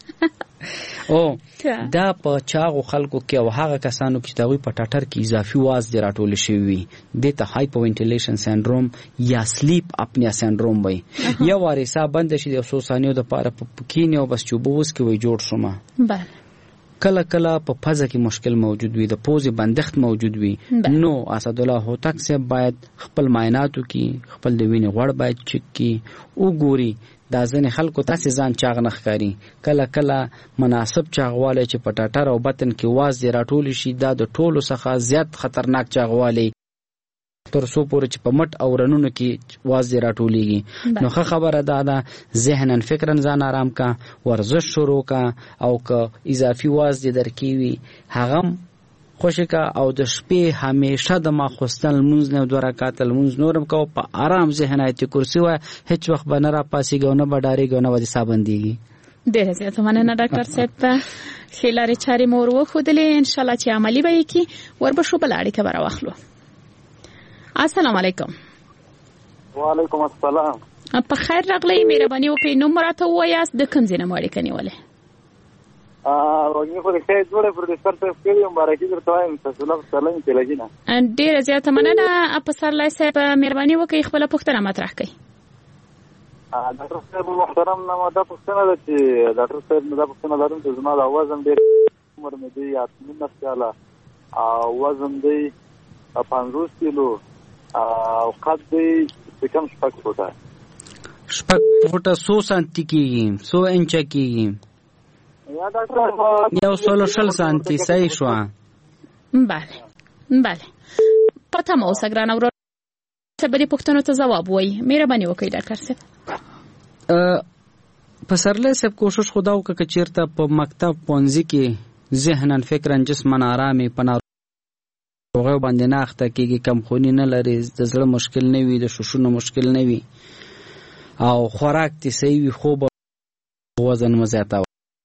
او دا په چاغو خلکو کې او هغه کسانو کې چې هغوی په ټټر کې اضافي واز دې راټولې شوي وي دې ته هایپو وینټیلیشن سینډروم یا سلیپ اپنیا سینډروم وایي. یو وارې سا بنده شي د یو څو ثانیو دپاره په کښېنې او بس چې اوبه وڅکې وایي جوړ شومه. کله کله په پزه کې مشکل موجود وي، د پوزې بندښت موجود وي. نو اسد الله هوتک صاحب باید خپل معایناتو کې خپل د وینې غوړ باید چک کړي، وګوري. دا ځینې خلکو تاسې ځان چاغ نه ښکاري. کله کله مناسب چاغوالی چې په ټټر او بطن کې واز دې راټولی شي دا د ټولو څخه زیات خطرناک چاغوالی تر څو پورې چې په مټ او رنونو کې واز دې راټولیږي. نو ښه خبره دا ده ذهنن فکرن ځان آرام کا، ورزش شروع کا، او که اضافي واز دې درکې وي هغه خوشی کا، او د شپې همیشه د ماخوستن لمونځ نه دوه رکعاته لمونځ نورم کو، په آرام ذهن آیت کرسی وای، هیڅ وخت به نه راپاسېږي او نه به ډارېږي او نه به دې ساه بندېږي. ډېره زیاته مننه ډاکټر صاحب. ښې لارې چارې مو ور وښودلې، انشاءالله چې عملي به یې کړي. وربشو بله اړیکه به راواخلو. السلام علیکم. وعلیکم السلام. په خیر راغلی. مهرباني وکړئ نوم مو راته ووایاست، د کوم ځای نه مو اړیکه نیولې؟ وګړي خو د خیر جوړه پروډوسر ته کړی مبارکي درته وایم. تاسو له سلام تلګینا. ډېره زیاته مننه پسرلی صاحب. مهرباني وکړئ خپله پوښتنه مطرح کړئ. ډاکټر صاحب محترم نه دا پوښتنه ده چې ډاکټر صاحب دا پوښتنه لرم چې زما د وزن ډېر عمر مې دی اتلس کاله او وزن دی پنځوس کیلو او قد دی کم شپږ فوټه. شپږ فوټه څو سانتي کېږي؟ څو انچه کېږي؟ یو سلو شل سانتي. صحیح شوه. بله بله پته مه اوسه ګرانه ورور صاحب دې پوښتنو ته ځواب وایي. مهرباني وکړئ ډاکټر صاحب. پسرلی صاحب کوشش خو دا وکړه که چېرته په مکتب پوهنځي کې ذهنن فکرن جسمن آرامې په ناروغیو باندې نه اخته کېږي، کمخوني نه لري، د زړه مشکل نه وي، د شوشونو مشکل نه وي، او خوراک دې صحیح وي، خوب وزن مه زیاتوه.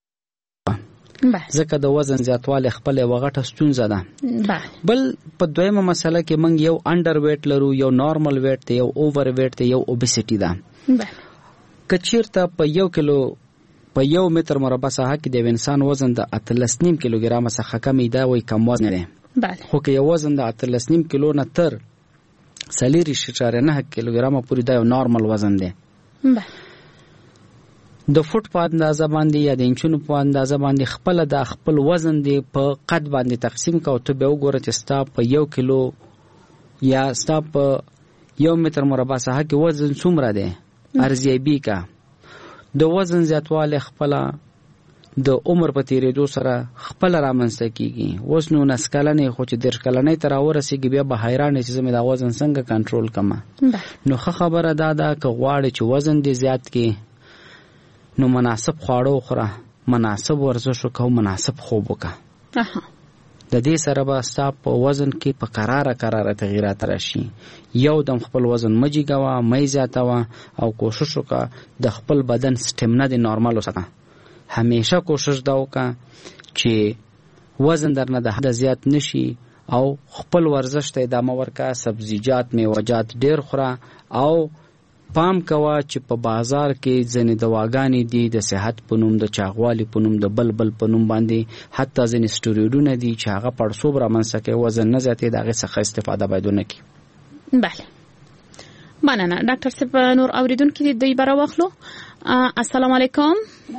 ځکه د وزن زیاتوالی خپل یوه غټه ستونزه ده. بل په دویمه مسله کې موږ یو انډر ویټ لرو، یو نارمل ویټ دی، یو اوور ویټ دی، یو اوبیسټي ده. که چېرته په یو کیلو په یو متر مربع ساحه کې د انسان وزن د اتلس نیم کیلوګرام څخه کم دی وای کم وزن دی. بله. خو که یو وزن د اتلس نیم کیلو نه تر څلور اعشاریه نه کیلوګرام پورې دا یو نارمل وزن دی. بله. د فوټ په اندازه باندې یا د انچونو په اندازه باندې خپل د خپل وزن دی په قد باندې تقسیم کا او ته به وګوره چې ستا په یو کیلو یا ستا په یو متر مربع ساحه کې وزن څومره دی ارزیابي کا. د وزن زیاتوالی خپل د عمر په تیریدو سره خپل رامنځته کیږي. اوس نو نس کلنې خو چې دېرش کلنۍ ته راورسېږي بیا به حیران چې زه مې دا وزن څنګه کنټرول کړم. نو ښه خبره دا ده که غواړې چې وزن دې زیات کړي نو مناسب خواړه وخوره، مناسب ورزش وکړه او مناسب خوب وکړه. د دې سره به ستا په وزن کې په قراره قراره تغییرات راشي. یو دم خپل وزن مه جګوه، مه زیاتوه او کوشش وکړه د خپل بدن سټیمنا د نارمل وساته. همیشه کوشش دا وکړه چې وزن درنه د حد زیات نشي او خپل ورزش ته ادامه ورکړه. سبزیجات، میوه‌جات ډېر خوره او پام کوه چې په بازار کې ځینې دواګانې دي د صحت په نوم، د چاغوالي په نوم، د بل بل په نوم باندې، حتی ځینې سټیرویډونه دي چې هغه پړسوب رامنځته کوي، وزن نه زیاتوي، د هغې څخه استفاده باید ونه کړي. بله، مننه. ډاکټر صاحب نور اوریدونکي دي دوی به راواخلو. السلام علیکم.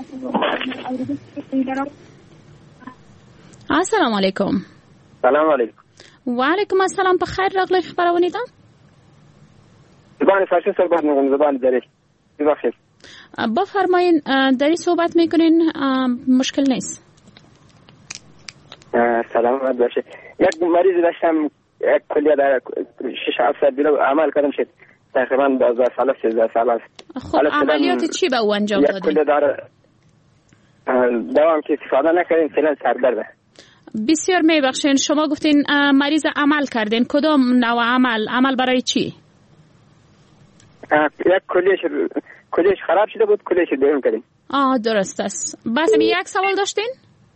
السلام علیکم. سلام علیکم. وعلیکم السلام. په خیر راغلی. خبرونه ده زبان فارسی صحبت میکنم. زبان دری ببخشید. بفرمایین. دری صحبت میکنین، مشکل نیست. سلامت باشه. یک مریض داشتم، یک کلیه در شش هفت سال بیلو عمل کردم شد تقریبا دوازده سال است سیزده سال است. خب عملیات چی به او انجام دادین؟ یک کلیه در دوام که استفاده نکردیم فعلا سردرده. بسیار میبخشین. شما گفتین مریض عمل کردین، کدام نوع عمل؟ عمل برای چی؟ یک کلیش کلیش خراب شده بود، کلیش دوم کردیم. آه درست است. بس یک سوال داشتین؟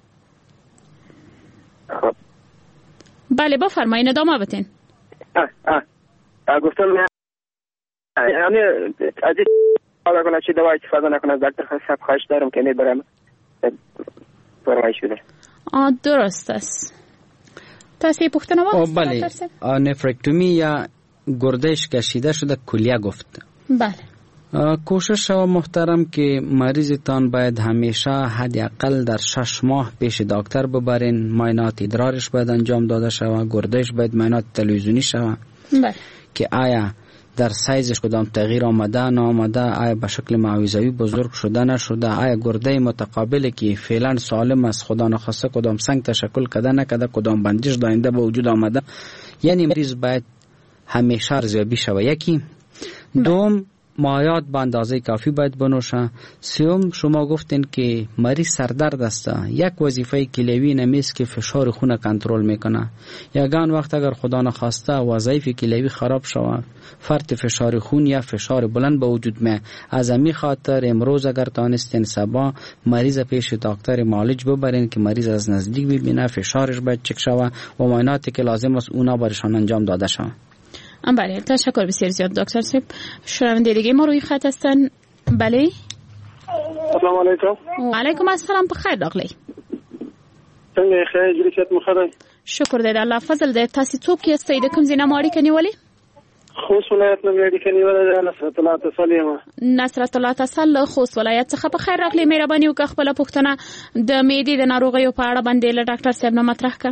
خب بله بفرمایین، ادامه بدین. آه آه گفتم یعنی از این حالا کنه چی دوا استفاده نکنه از دکتر خاص خواهش دارم که نبرم فرمایش بده. آه درست است. تاسو پوښتنه وکړه؟ بله، نفرکتومی یا گردش کشیده شده کلیه گفت. بله. کوشش و محترم که مریضتان باید همیشه حداقل در شش ماه پیش دکتر ببرین. معاینات ادرارش باید انجام داده شود، گردش باید معاینات تلویزیونی شود. بله. که آیا در سایزش کدام تغییر آمده نه آمده، آیا به شکل معویضوی بزرگ شده نشده، آیا گرده متقابل که فعلا سالم است خدا نخواسته کدام سنگ تشکل کرده نکرده، کدام بندش داینده به وجود آمده. یعنی مریض باید همیشه ارزیابی شود. یکی. دوم، مایعات به اندازه کافی باید بنوشه. سوم، شما گفتین که مریض سردرد است. یک وظیفه کلیوی نمیست که فشار خون کنترل میکنه. یگان وقت اگر خدا نخواسته وظایف کلیوی خراب شود، فرط فشار خون یا فشار بلند به وجود می، از امی خاطر امروز اگر تانستین صبح مریض پیش دکتر معالج ببرین که مریض از نزدیک ببینه، فشارش باید چک شود و معایناتی که لازم است اونا برشان انجام داده شود. بله، تشکر بسیار زیاد دکتر صاحب. شنونده دیگه ما روی خط هستن. بله. السلام علیکم. و علیکم السلام. بخیر راغلی. څنګه خیر جریشت مخدای؟ شکر دې الله فضل دې. تاسو څوک یاستئ؟ د کوم ځای نه ماړی کني ولی؟ خوست ولایت نه ماړی کني ولی نصرت الله تسلیم. نصرت الله تسل خوست ولایت څخه. بخیر راغلی. مهرباني وکړه خپل پوښتنه د معدې د ناروغیو په اړه باندې له ډاکټر صاحب نه مطرح کړه.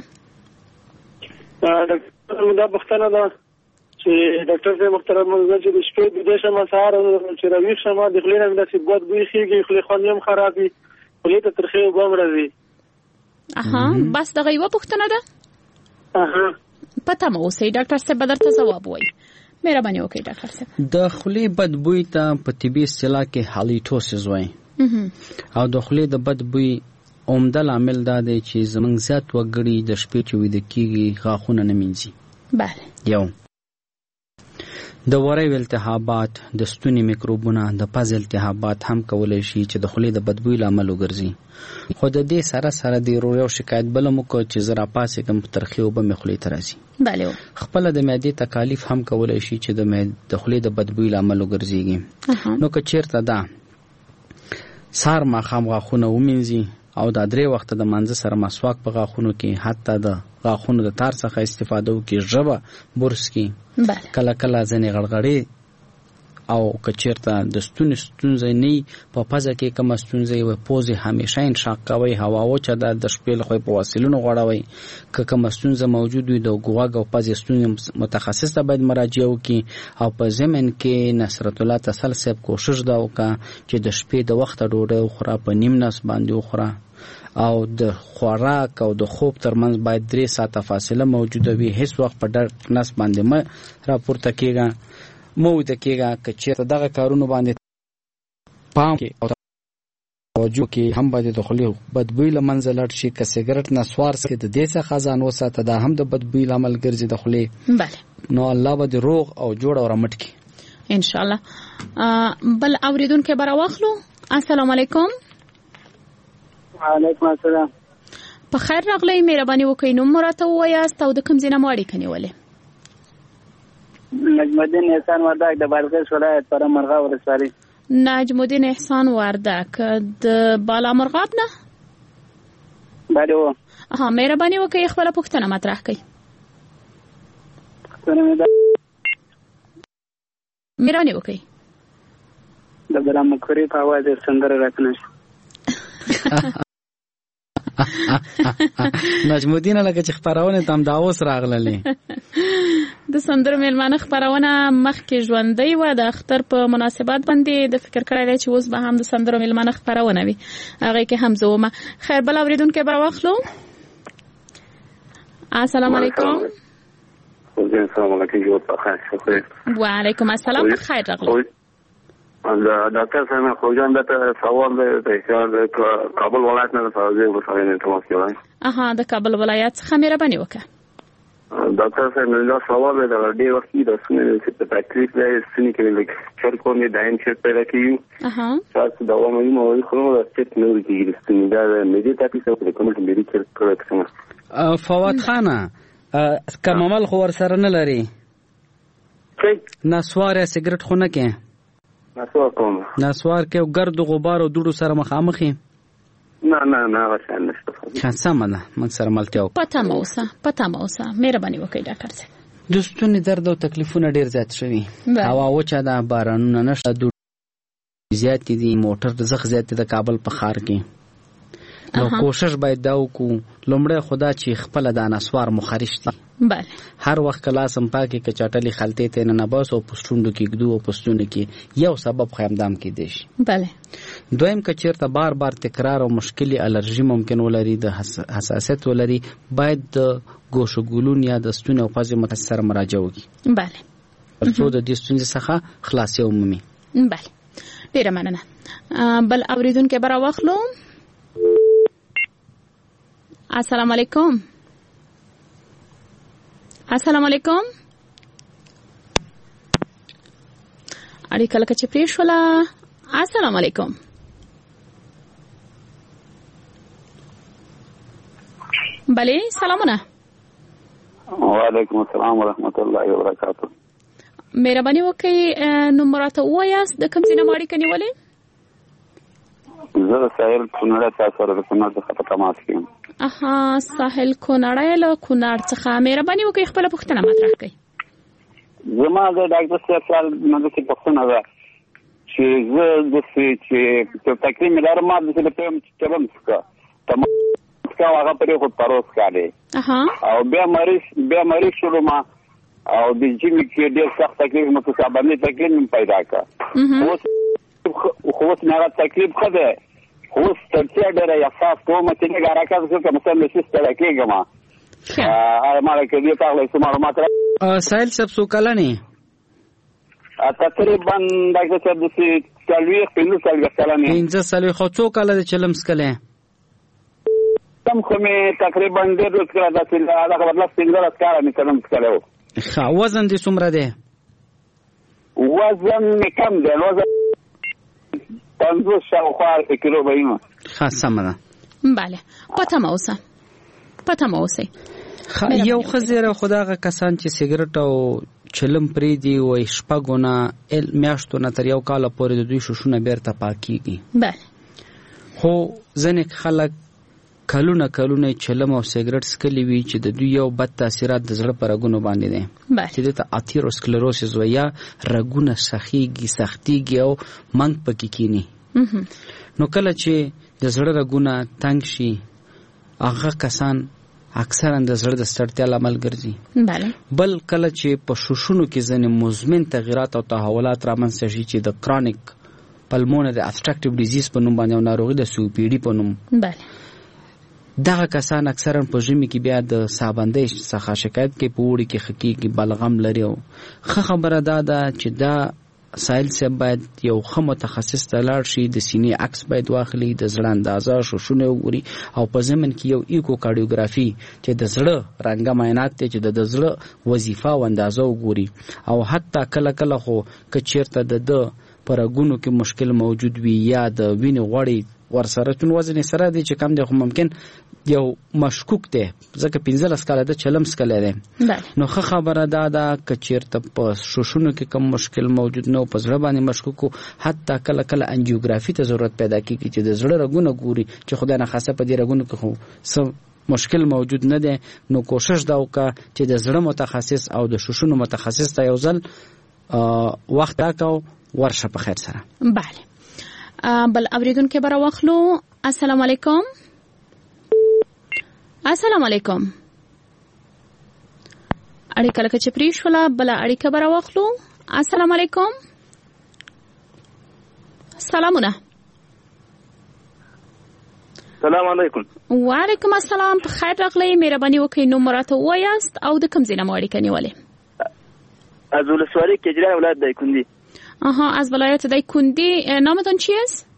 ډاکټر دا پوښتنه ده چې ډاکټر صاحب محترم موږ چې د شپې د دې شمه سهار چې راویښ شمه د خلینو د سیبوت بوی خيږي، خلی خوانیم خرابي، خلی ته ترخه وبم راځي. اها بس دغه یو پوښتنه ده. اها پته مو اوسې ډاکټر صاحب بدرته جواب وایي. مهرباني وکړئ ډاکټر صاحب. د خلی بد بوی ته په طبي اصطلاح کې هالیټوسیس وایي. او د خلی د بد بوی عمده لامل دا دی چې زمونږ زیات وګړي د شپې چې ویده کېږي غاښونه نه مینځي. بله. یو د وریو التهابات، د ستوني میکروبونه، د پز التهابات هم کولای شي چې د خولې د بدبوی لامل وګرځي. خو د دې سره سره د یو شکایت بل مو کو چې زرا پاسې کوم ترخی او به مخولې ترازي. بله. خپل د معدې تکالیف هم کولای شي چې د د خولې د بدبوی لامل وګرځيږي. نو که چیرته دا سار ماښام غاښونه ومینځي او دا درې وخته د مانځه سره مسواک په غاښونو کې حتی د غاښونو د تار څخه استفاده وکړي، ژبه برس کړي، کله کله ځینې غړغړې او که چېرته د ستوني ستونزه نه په پزه کې کومه ستونزه وي پوزې همیشه انشاق کوئ، هوا وچه ده د شپې لخوا په واسلینو غوړوئ، که کومه ستونزه موجود وي د غوږ او پزې ستونزې متخصص ته باید مراجعه وکړي. او په ضمن کې نصرت الله تسل صاحب کوشش دا وکړه چې د شپې د وخته ډوډۍ وخوره، په نیم نس باندې وخوره او د خوراک او د خوب ترمنځ باید درې ساعته فاصله موجوده وي. هیڅ وخت په ډک نس باندې مه راپورته کېږه، مه ویده کېږه. که چېرته دغه کارونو باندې پام کې او توجه کې هم باید د خولې بدبوی له منځه لاړ شي. که سګرټ نسوار څکې د دې څخه ځان وساته، دا هم د بدبوی لامل ګرځي د خولې. نو الله به دې روغ او جوړ او رمټ کړي انشاءالله. بل اوریدونکی به راواخلو. السلام علیکم. وعلیکم السلام. په خیر راغلی، مهرباني وکړئ نوم مو راته ووایاست او د کوم ځای نه مو اړیکه نیولې؟ نجم الدین احسان وردک د بادغیس ولایت پره مرغاب ولسوالي. نجم الدین احسان وردک د بالا مرغاب نه؟ بله و. ها، مهرباني وکړئ خپله پوښتنه مطرح کړئ. مهرباني وکړئ. د غلام مکوري په اواز یې سندره راکنه شي. نجم الدین لکه چې خپرونه تم دا اوس راغللې د سندرو میلمانه خپرونه مخکې ژوندۍ وه، د اختر په مناسبت باندې د فکر کړی دی چې اوس به هم د سندرو میلمانه خپرونه وي، هغې کې هم زه ومه. خیر، بل اورېدونکی به راواخلو. السلام علیکم. وعلیکم السلام. په خیر راغلی. ډاکټر صاحب خو جان دا سوال دی چې کابل ولایت نه راځي ورسره تماس کوي. اها، د کابل ولایت څخه مهرباني وکړه. ډاکټر صاحب نو سوال دی د ډېر وخت د سنې چې په تکلیف دی سنې کې لکه چرکو نه داین چې پیدا کیږي. اها، تاسو دا وایي مو خو نو چې نو کیږي سنې دا مې دې تاسو په کومه کې مې چرک کړو. فواد خانه کمال خو ورسره نه لري. نسوار سیګریټ خو نه کې؟ نسوار کوم. نسوار کې ګرد غبار او دوړو سره مخامخ یې؟ نه نه نه غشان نشته. خاصه ده موږ سره ملتیا وکړه. پته مو اوسه، پته مو اوسه، مهرباني وکړئ ډاکټر صاحب. د ستوني درد او تکلیفونه ډېر زیات شوي، هوا وچه ده، بارانونه نشته، دوړې زیاتې دي، موټر زخ زیات د کابل په ښار کې. نو کوشش باید دا وکړو لومړی خدا چې خپله دا نسوار مخارج دي. بله، هر وخت کلاس هم پاکې که چټلې خلطې ته ننباسو او په شونډو کې ږدو او په ستونو کې یو سبب خو همدام کیدی شي. بله. دویم که چېرته بار بار تکرار او مشکلې الرژي ممکن ولري، د حساسیت ولري، باید د ګوشوګولون یا د ستوني او پزې متخصص سره مراجعه وکړي. بله. تر څو د دې ستونزې څخه خلاصي ومومي. بله، ډېره مننه. بل اورېدونکی به راواخلو. السلام علیکم. السلام علیکم. اړیکه لکه چې پرې شوله. السلام علیکم. بله، سلامونه. وعلیکم السلام ورحمت الله وبرکاته. مهرباني وکړئ نوم راته ووایاست، د کوم ځای نه مو اړیکه نیولې؟ زه د ساحل کونړ تاسو سره د کونړ څخه تماس کوم. اها، ساحل کونړ له کونړ څخه مهرباني وکړئ خپله پوښتنه مطرح کړئ. زما د ډاکټر صاحب سره نه څه پوښتنه ده چې زه د چې په تکلیف مې لرم، ما د څه په چلم څخه تمام څخه هغه پرې خو پروس کړي. اها، او بیا مریض بیا مریض شروع ما او د جیم کې ډېر سخت تکلیف مو څه باندې تکلیف پیدا کا. خو اوس نه تکلیف خده اوس ترڅه ډېر احساس کوم چې نه راکاږي چې مثلا نشي ستړی کېږم. ا ما کې دې تاسو له معلومات را سایل سب سو کله نه تقریبا دغه څه د سالوي په سالوي کله نه پنځه سالوي خو څو کله د چلم سکله تم خو مې تقریبا ډېر ورځې کړه د هغه بدل څنګه راځه مې چلم سکله. ښه، وزن دې څومره دی؟ وزن مې کم دی، وزن پنځوس شاوخوا کیلو به یم. ښه، سمه ده. بله، پته مو اوسه، پته مو اوسئ. یو ښه زیری خو دغه کسان چې سګرټ او چلم پرېږدي وایي شپږو نه میاشتو نه تر یو کاله پورې د دوی شوشونه بېرته پاکېږي. بله. خو ځینې خلک کلونه کلونه چلم او سیګریټ څکلي وي چې د دوی یو بد تاثیرات د زړه په رګونو باندې دي چې دته اتیروسکلروسس ویا رګونه سخیږي سختيږي او منګ پکې کینی. نو کله چې د زړه رګونه تنګ شي هغه کسان اکثرا د زړه د ستړتیا لامل ګرځي. بله. بل کله چې په شوشونو کې ځینې مزمن تغیرات او تحولات رامنځته شي چې د کرونیک پلمونري ابستراکټیو ډیزیز په نوم باندې ناروغي د سی او پی ډي په نوم. بله. دغه کسان اکثرا په ژمي کې بیا د سابندۍ څخه شکایت کوي، په اوړي کې خکې کې بلغم لري. او ښه خبره دا ده چې دا سایل صاحب باید یو ښه متخصص ته لاړ شي، د سینې عکس باید واخلي، د زړه اندازه شوشونه وګوري او په ضمن کې یو ایکو کارډیوګرافي چې د زړه رنګه معاینات دی چې د زړه وظیفه او اندازه وګوري. او حتی کله کله خو که چیرته د د پرګونو کې مشکل موجود وي یا د وینې غوړي ورسره چون وزن سره دی چې کم دی خو ممکن یو مشکوک دی ځکه پنځلس کاله د چلم سکلی دی. نو ښه خبره دا ده که چیرته په شوشونو کې کم مشکل موجود نه او په زړه باندې مشکوک، حتی کله کله انجیوګرافي ته ضرورت پیدا کېږي چې د زړه رګونه ګوري چې خدای ناخواسته په دې رګونو کې خو څه مشکل موجود نه دی. نو کوشش دا وکړه چې د زړه متخصص او د شوشونو متخصص ته یو ځل وخت راکړو ورشه په خیر سره. بله. بل اوریدونکو به راوخلو. السلام علیکم. السلام علیکم. اړیکه لکه چې پرې شوله بله اړیکه به راوخلو. السلام علیکم. سلامونه. سلام علیکم. وعلیکم السلام. په خیر راغلی. مهرباني وکړئ نوم راته ووایاست او د کوم ځای نه مو اړیکه نیولې؟ از ولسوالی کجران ولایت دایکندی. آها، از ولایت دایکندی. نامتون چی است؟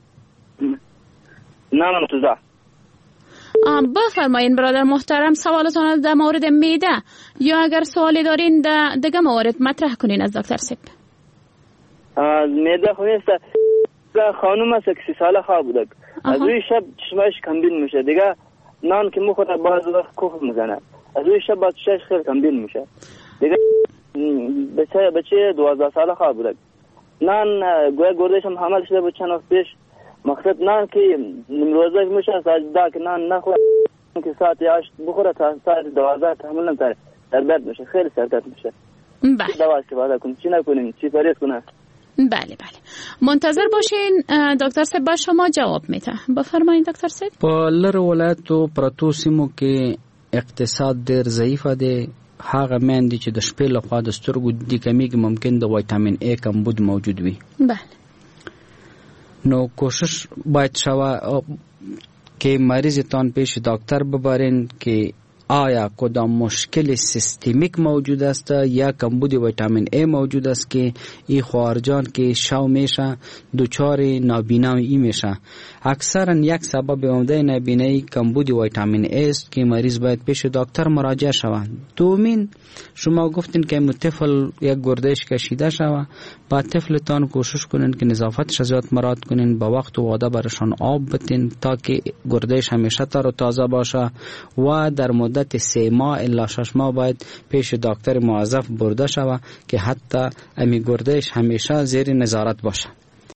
نامم توزا. بفرمایین برادر محترم، سوالتون در مورد معده یا اگر سوالی دارین در دیگه موارد مطرح کنین از دکتر سپ. از معده خویسته خانوم است که سی ساله خواه بودک. از روی شب چشمایش کمبین میشه دیگه، نان که مخوره باز وقت کوف میزنه. از روی شب باز چشمایش خیلی کمبین میشه دیگه. بچه بچه دوازده ساله خواه بودک. نان گویا گردش هم حمل شده بود چند وقت پیش. مقصد نان که روزه میشه ساعت که نان نخوره که ساعت هشت بخوره تا ساعت دوازده تحمل نمیتاره، در درد میشه، خیلی سردرد میشه. بله. دوا استفاده کنیم، چی نکنیم، چی پرهیز کنیم؟ بله بله. منتظر باشین دکتر صاحب با شما جواب میده. بفرمایید دکتر صاحب. په لر ولایتو پرتو سیمو کې اقتصاد ډیر ضعیف دی. هغه مېندې چې د شپې لخوا د سترګو د کمیږي ممکن د ویټامین ای کمبود موجود وي. بله. نو کوشش باید شوه که مریض تان پیش دکتر ببرین که آیا کدام مشکل سیستمیک موجود است یا کمبود ویتامین ای موجود است که این خواهرجان که شو میشه دچار نابینایی میشه. اکثرا یک سبب عمده نابینایی کمبود ویتامین ای است که مریض باید پیش دکتر مراجعه شود. دومین شما گفتین که طفل یک گردش کشیده شود، با طفلتان کوشش کنین که نظافتش زیاد مراعات کنین، با وقت و وعده برشان آب بتین تا که گردش همیشه تر و تازه باشه و در مدت سه ماه الا شش ماه باید پیش دکتر موظف برده شود که حتی امی گردش همیشه زیر نظارت باشه.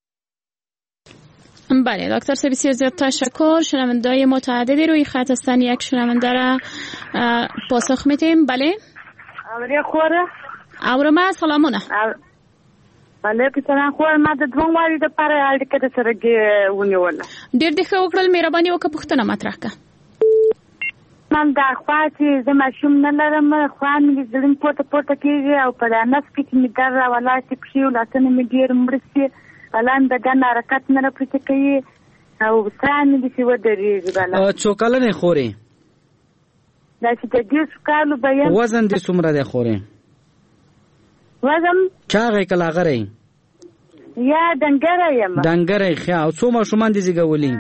بله دکتر صاحب بسیار زیاد تشکر. شنونده‌های متعددی روی خط هستن. یک شنونده را پاسخ میدیم. بله اوری خوره اورما سلامونه. علیکم سلام. خو ما د دوه واری د پاره اړیکه د سره ونیول. ډیر د ښه وکړل. مهرباني وکړه پوښتنه مطرح کړه. من دا خوا چې زه ماشوم نه لرم، خو مې زړه پورته پورته کېږي او په نس کې چې مې در راولاړ شي پښې او لاسونه مې ډېر مړه شي، الان د ګن حرکت نه راپورته کوي او ساه مې داسې ودرېږي. څو کلنې خورې؟ دا چې د دېرشو کالو به یم. وزن دې څومره دی خورې؟ وزن چاغې که لاغرې؟ یا ډنګره یم. ډنګره ښه. او څو ماشومان دې زېږولي؟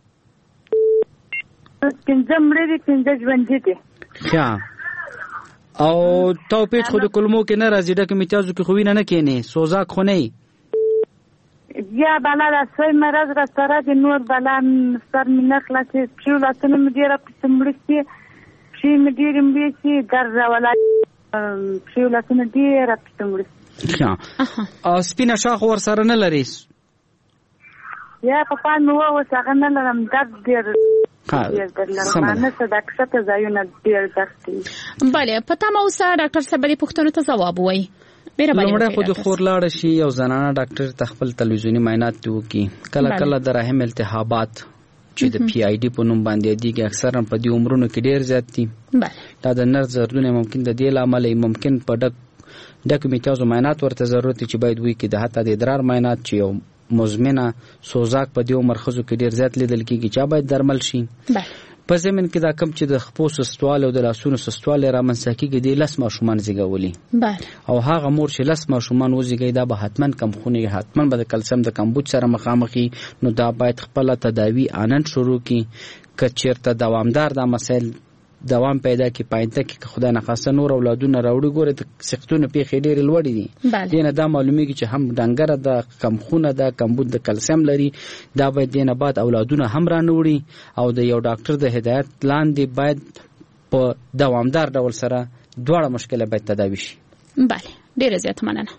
پنځه مړه دي، پنځه ژوندي دي. ښه. او تا پیټ خو د کلمو کې نه راځي، ډکه میتیازو کې خو وینه نه کېنې، سوزاک خو نه یې؟ یا بلا راسوی مرض را سره د نور بلا سر مې نه خلاصې، پښې او لاسونه مې ډېره پسې مړه شي، پښې مې ډېرې مړې شي، در راولاړ پښې او لاسونه ډېره پسې مړه شي. ښه. او سپینه شاخ ورسره نه لرې؟ یا په پام مې ووس هغه نه لرم درد ډېر ډېر درد لرم نه څه د کښته ځایونه ډېر درد کوي. بله په تمه اوسه ډاکټر صاحب دې پوښتنو ته ځواب ووایي. لومړی خو د خور لاړه شي یو زنانه ډاکټر ته خپل تلویزیوني معاینات وکړي. کله کله د رحم التهابات چې د پی آی ډي په نوم باندې دیږي اکثرا په دې عمرونو کې ډېر زیات دي. دا د نرس دردونه ممکن د دې له امله ممکن په ډک ډک میتازو معاینات ورته ضرورت چې باید وي کې د حتی د ادرار معاینات چې یو مزمنه سوزاک په دې عمر ښځو کې ډېر زیات لیدل کېږي چې باید درمل شي. په ضمن کې دا کم چې د خپو سستواله او د لاسونو سستواله رامنځته کېږي د لس ماشومان زیږولي او هغه مور چې لس ماشومان وزیږي دا به حتما کمخوني حتما به د کلسیم د کمبود سره مخامخي نو دا باید خپل تداوی آنن شروع کړي. که چیرته دوامدار دا مسایل دوام پیدا کی پاینده کې خدای نه خاصه نور اولادونه راوړي ګوره د سختونو پیښې ډېرې لوړې دي. دینه دا معلومیږي چې هم ډنګره د کمخونه د کمبود د کلسیم لري دا باید دینه بعد اولادونه هم رانوړي او د یو ډاکټر د هدایت لاندې باید په دوامدار ډول سره دواړه مشکله باید تداوی شي. بله ډېره زیاته مننه.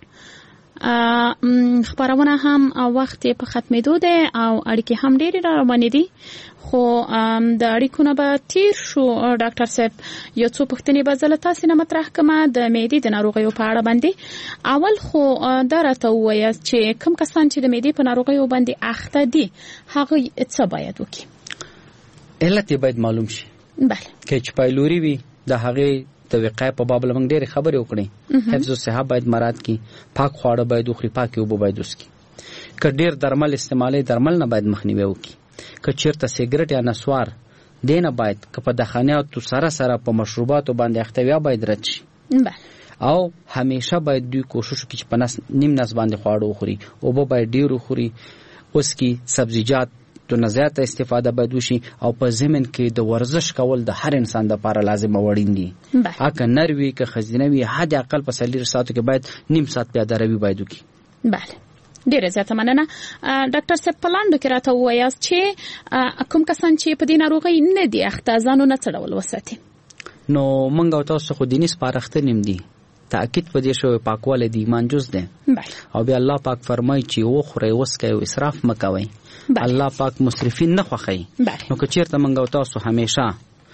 خبرونه هم وخت په ختمېدو ده او اړیکې هم ډېرې را روانې دي خو د اړیکو نه به تیر شو. ډاکټر صاحب یو څو پوښتنې به زه له تاسې نه مطرح کړم د معدې د ناروغیو په اړه باندې. اول خو دا راته ووایاست چې کوم کسان چې د معدې په ناروغیو باندې اخته دي هغوی څه باید وکړي؟ علت باید معلوم شي. بله که ایچ پایلوري وي د هغې د وقایې په باب لمنګ ډېرې خبرې وکړي. حفظ الصحه باید مراعات کړي. پاک خواړه باید وخوري. پاکې اوبه باید وڅښي. که ډېر درمل استعمالوي درمل نه باید مخنیوی وکړي. که چیرته سیګریټ یا نسوار دینه باید که په دخانیاتو سره سره په مشروباتو باندې اختویا باید رد شي. او همیشه باید دوی کوشش وکړي چې په نس نیم نس باندې خواړه وخوري. اوبه باید ډېر وخوري. اوس کې سبزیجات تو نه زیاته استفاده باید وشي او په ضمن کې د ورزش کول د هر انسان لپاره لازم او اړین دي. هغه نر وي که ښځینه وي حد اقل په څلور ساعتو کې باید نیم ساعت پیاده روي باید وکړي. بله ډېره زیاته مننه. ډاکټر صاحب په لاندو کې راته ووایاست چې کوم کسان چې په دې ناروغۍ نه دي اخته ځانونه څه ډول وساتي؟ نو موږ او تاسو خو دیني سپارښتنې دي. تاکید په دې شوی پاکوالی د ایمان جز دی او بیا الله پاک فرمایي چې وخورئ وڅکئ او اسراف مه کوئ. الله پاک مسرفین نه خوښوي. نو که چیرته موږ او تاسو همیشه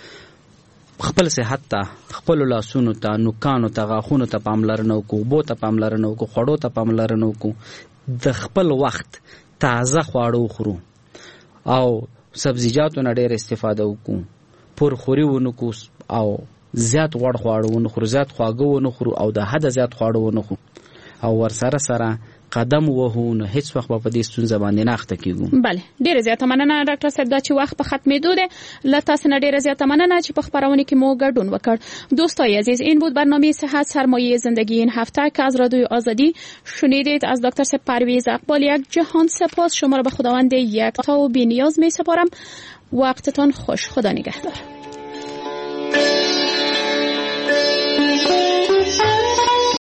خپل صحت ته خپل لاسونو ته نوکانو ته غاښونو ته پاملرنه وکړو اوبو ته پاملرنه وکړو خوړو ته پاملرنه وکړو د خپل وخت تازه خواړه وخورو او سبزیجاتو نه ډېر استفاده وکړو پرخوري ونه کړو او زیات غوړ خواړه ونه خورو زیات خواږه ونه خورو او د حد زیات خواړه ونه خورو او ورسره سره قدم وهو نو هیڅ وخت په دې ستونزه باندې نه اخته کیږو. بله ډیره زیاته مننه ډاکټر صاحب دا چې وخت په ختمېدو ده. له تاسو نه ډیره زیاته مننه چې په خبرونه کې مو ګډون وکړ. دوستای عزیز این بود برنامه صحت سرمایه زندگی این هفته که از رادیوی آزادی شنیدید. از دکتر صاحب پرویز اقبال یک جهان سپاس. شما را به خداوند یک تا و بی‌نیاز می سپارم. وقتتان خوش. خدا نگهدار.